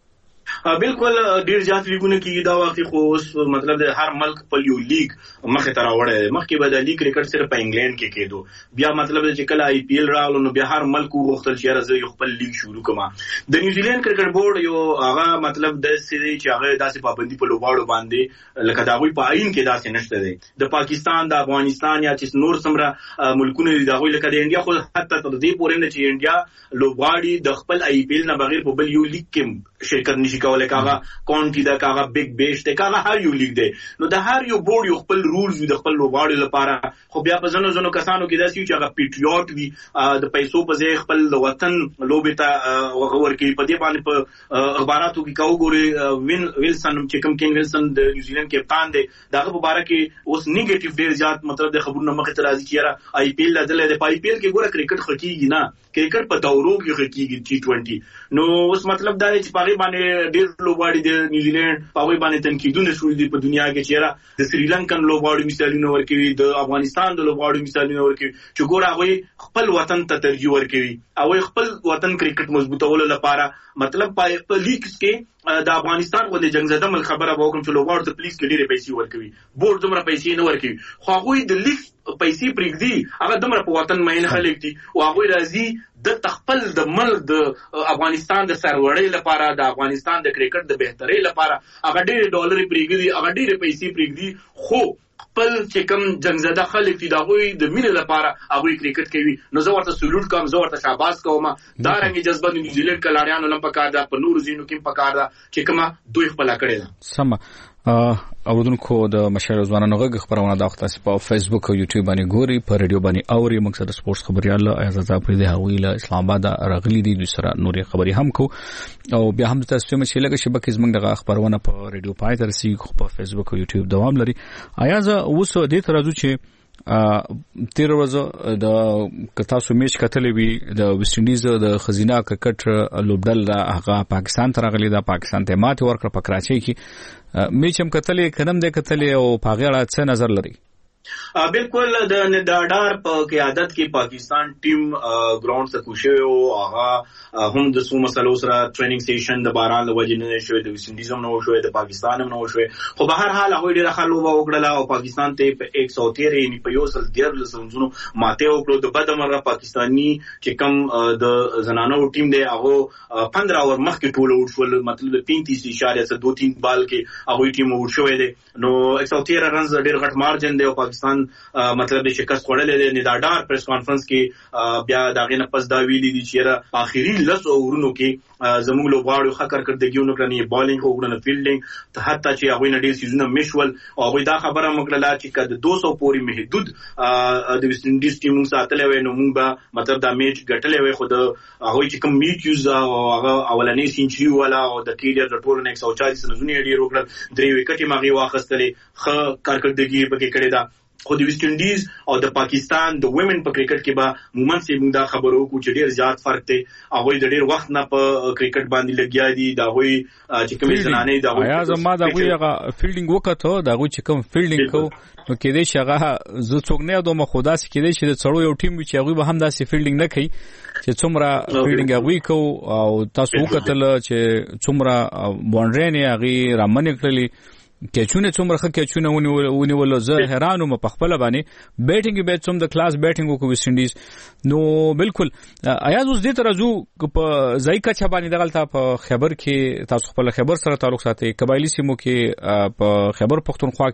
بالکل ډیر زیات لیګونه کې دا واقعي خو اوس مطلب د هر ملک په یو لیګ مخه تر راوړی مخکې به د لیګ کرکټ صرف په انګلند کې کېدو بیا مطلب چې کله آی پی ایل راغلو نو بیا هر ملک وغوښتل چې راځي یو خپل لیګ شروع کړه د نیوزیلند کرکټ بورډ یو هغه مطلب د سړي چې هغه داسې پابندي په لوبغاړو باندې لکه دا وی په عین کې داسې نشته دی د پاکستان د افغانستان یا چې نور څومره ملکونه دي دا وی لکه د انډیا خو حتی تر دې پورې نه چې انډیا لوبغاړي د خپل آی پی ایل نه بغیر په بل یو لیګ کې شرکت نشي کولای کاغه کونټي دا کاغه بیگ بیش ته کاغه هر یو لیگ دی نو د هر یو بورډ یو خپل رولز وي د خپل لوبغاړو لپاره خو بیا په ځنو ځنو کسانو کې داسي چې هغه پیټریوټ وي د پیسو په ځای خپل د وطن لوبې ته وغور کوي په دې باندې په اخباراتو کې کاو ګوري وین ویلسن چې کوم کین ویلسن د نیوزیلند کپتان دی دغه په اړه کې اوس نیگیټیو ډیر زیات مطلب د خبرونو مخه ته راځي چې را آی پی ایل لدل د آی پی ایل کې ګوره کرکټ خکېږي نه کرکټ په دورو کې خکېږي ټي ټوئنټي نو اوس مطلب دا چې پاغي باندې ډېر لوبغاړي د نیوزیلند پاغي باندې تنقیدونه شوې دي په دنیا کې چې د سریلانکن لوبغاړي مثالونه ورکوي د افغانستان د لوبغاړي مثالونه ورکوي چې ګوره هغه خپل وطن ته ترجیح ورکوي او خپل وطن کرکټ مضبوطولو لپاره مطلب په لیګز کې د افغانستان غوډه جنگزده مل خبره وکم چې لوبغاړو ته پلیز کې ډېرې پیسې ورکوي بورډ دومره پیسې نه ورکوي خو هغه د لیګ پیسې پرېږدي هغه دومره په وطن مین خلک دي او هغه راځي د تخپل د ملک د افغانستان د سرورړۍ لپاره د افغانستان د کرکټ د بهترۍ لپاره هغه ډېر ډالر پرېږدي هغه ډېر پیسې پرېږدي خو خپل چې کوم جنگزده خلک دي دا غوي د مینې لپاره هغه کرکټ کوي نو زه ورته سلوټ کوم زه ورته شاباس کوم دا رنګ جذبه د نیوزیلند کلاریانو لم پکار ده په نور زینو کې پکار ده چې کومه دوی خپل کړی ده سم اوردونکو د مشر ځوانانو غږ خبرونه د وخت په فیسبوک او یوټیوب باندې ګوري په رادیو باندې اوري موږ سره سپورتس خبريال اعزاز افریدي حویله اسلام آباد راغلي دي د سره نوري خبري هم کو او بیا هم تاسو ته چې لګه شبکې زمنګ د خبرونه په رادیو پای تر سي په فیسبوک او یوټیوب دوام لري اعزاز اوس د ترازو چې تیر ورځ د کتاسو میچ کتلې وی د ویسټ انډیز د خزینه کرکټ لوبډل هغه پاکستان ته راغلی دا پاکستان ته ماته ورکړه په کراچۍ کې میچ هم کتلې کدم دې کتلې او په هغه اړه څه نظر لري بالکل د نداډار په قیادت کې پاکستان ټیم ګراوند څخه کوشش او هغه هم د سو مسلو سره ټریننګ سیشن د باران د وجې نه شوې د ویسټ انډیز هم نه شوې د پاکستان هم نه شوې خو به هر حال هغه ډیره خلک وکړه او پاکستان ته په یک سو تیرې نه په یو سل ډیر لسمزونو ماته وکړو د بده مرغه پاکستانی چې کوم د زنانو ټیم دی هغه پندرہ اور مخکې ټول وشول مطلب پینتیس اشاریه دو تین بال کې هغه ټیم وشوې دی نو یک سو تیرہ رنز ډیر غټ مارجن دی او پاکستان مطلب د شکست خوړلې د نداډار پریس کانفرنس کې بیا داغه نه پس دا ویلي دي چې اخیری لس اورونو کې زموږ لوبغاړو خکر کړدګیونو کړنی بالینګ او ګرنه فیلډینګ ته حتی چې هغه نه ډیر سيزونه مشول او هغه دا خبره مکړه چې کله دو سو پورې محدود د ویسټ انډیز ټیم ساتلې وای نو موږ مطلب دا میچ ګټلې وای خو د هغه چې کوم میچ یوز او هغه اولنې سنچري ولا او د کیریئر د ټول نه یک سو چالیس رنونه ډیر وکړل درې وکټې ماغي واخستلې خ کارکړدګي پکې کړې ده خو د ویسټ انډیز او د پاکستان د ویمن په کرکټ کې به مومن سي موږ دا خبرو کو چې ډیر زیات فرق دی هغه د ډیر وخت نه په کرکټ باندې لګیا دي دا وایي چې کوم ځنانه دا وایي یا زما دا وایي هغه فیلډینګ وکړه دا وایي چې کوم فیلډینګ کو نو کې دې شغه زه څوک نه دومره خدا سي کې دې چې د څړو یو ټیم چې هغه به هم داسې فیلډینګ نه کوي چې څومره فیلډینګ هغه کو او تاسو وکړل چې څومره باونډري نه هغه رامنې کړلې کېچونه څومره ښه کېچونه ونی ول زه حیران وم په خپل باندې بیټینګ به څوم د کلاس بیټینګ وکړو ویسټ انډیز نو بالکل ایاز اوس دې ترازو په ځایکا چا باندې دغلطه په خبر کې تاسو خپل خبر سره تعلق ساتي قبایلی سیمو کې په خبر پختونخوا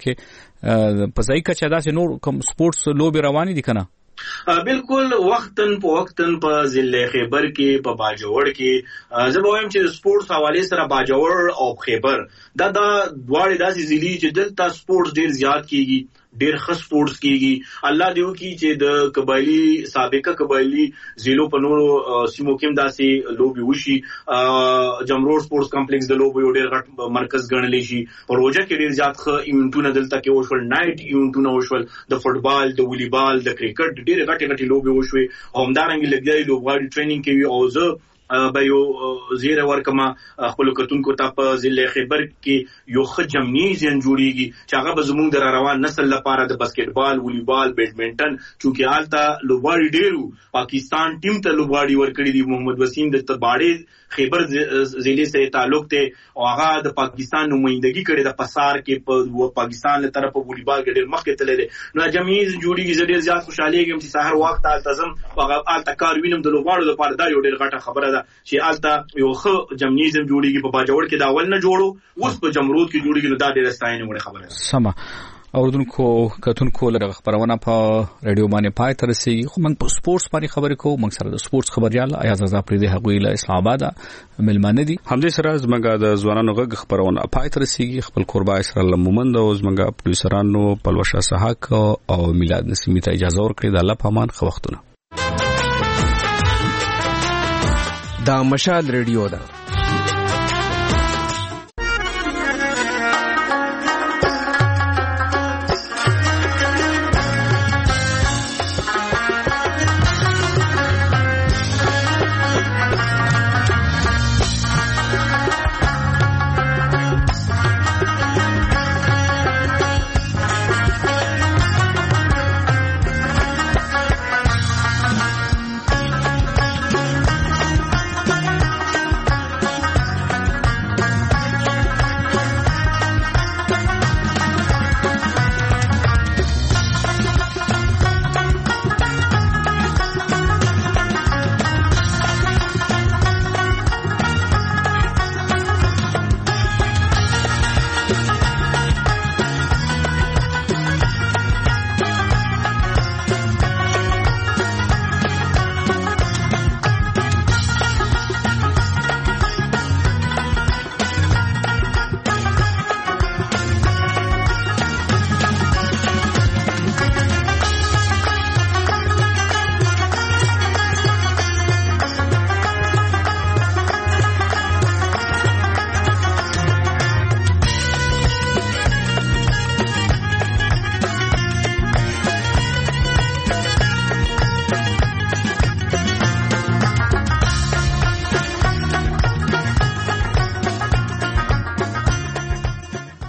کې په ځایکا چا داسې نور کوم سپورتس لوبي رواني دي کنه بالکل وختن په وختن په ضلع خیبر کې په باجوړ کې زه وایم چې سپورتس حواله سره باجوړ او خیبر دا دا دواړه داسې ضلع چې دلته سپورتس ډیر زیات کیږي ډیر ښه سپورتس کیږي الله دې وکړي چې د قبایلی سابقه قبایلی ضلعو په نورو سیمو کې داسې لوبي وشي جمرور سپورتس کمپلیکس د لوبي ډیر غټ مرکز ګڼل شي پروژه کې ډیر زیات ښه ایونټونه دلته کې وشول نایټ ایونټونه وشول د فوټبال د والیبال د کرکټ ډیر غټ غټ لوبي وشوي همدارنګه لګیای لوبغاړي ټریننګ کوي او زه به یو زیره ورکما خپل کتونکو ته په ضلع خیبر کې یو ښه جمنیزیم جوړیږي چې هغه به زموږ د روان نسل لپاره د باسکټبال والیبال بیډمنټن چونکی حالت لوبغاړي ډیرو پاکستان ټیم ته لوبغاړي ورکړي دي محمد وسیم د تباړې خیبر ضلع سره تعلق ته او هغه د پاکستان نمائندګي کړي د پسار کې په پاکستان له طرفه والیبال کې ډیر مخکې تللی نو جمنیزیم جوړیږي ډیر زیات خوشاله یم چې سحر وخت التزم هغه الته کار وینم د لوبغاړو لپاره دا یو ډیر غټه خبره چې آلته یو ښه جمنیزم جوړیږي په باجوړ کې دا اول نه جوړو اوس په جمرود کې جوړیږي نو دا ډېر ستاینه وړ خبره ده سم اوردونکو کتونکو لږ خبرونه په رادیو باندې پای تر رسیدي خو موږ په سپورتس باندې خبرې کوو موږ سره د سپورتس خبريال ایاز رضا پریدي هغوی له اسلام آباد ملمانه دي همدې سره زموږ د ځوانانو غږ خبرونه پای تر رسیدي خپل قربا اسرائیل مومند او زموږ پروډوسرانو پلوشا سحاق او میلاد نسیمی ته اجازه ورکړي د الله پامان خو وختونه دا مشال ریډیو ده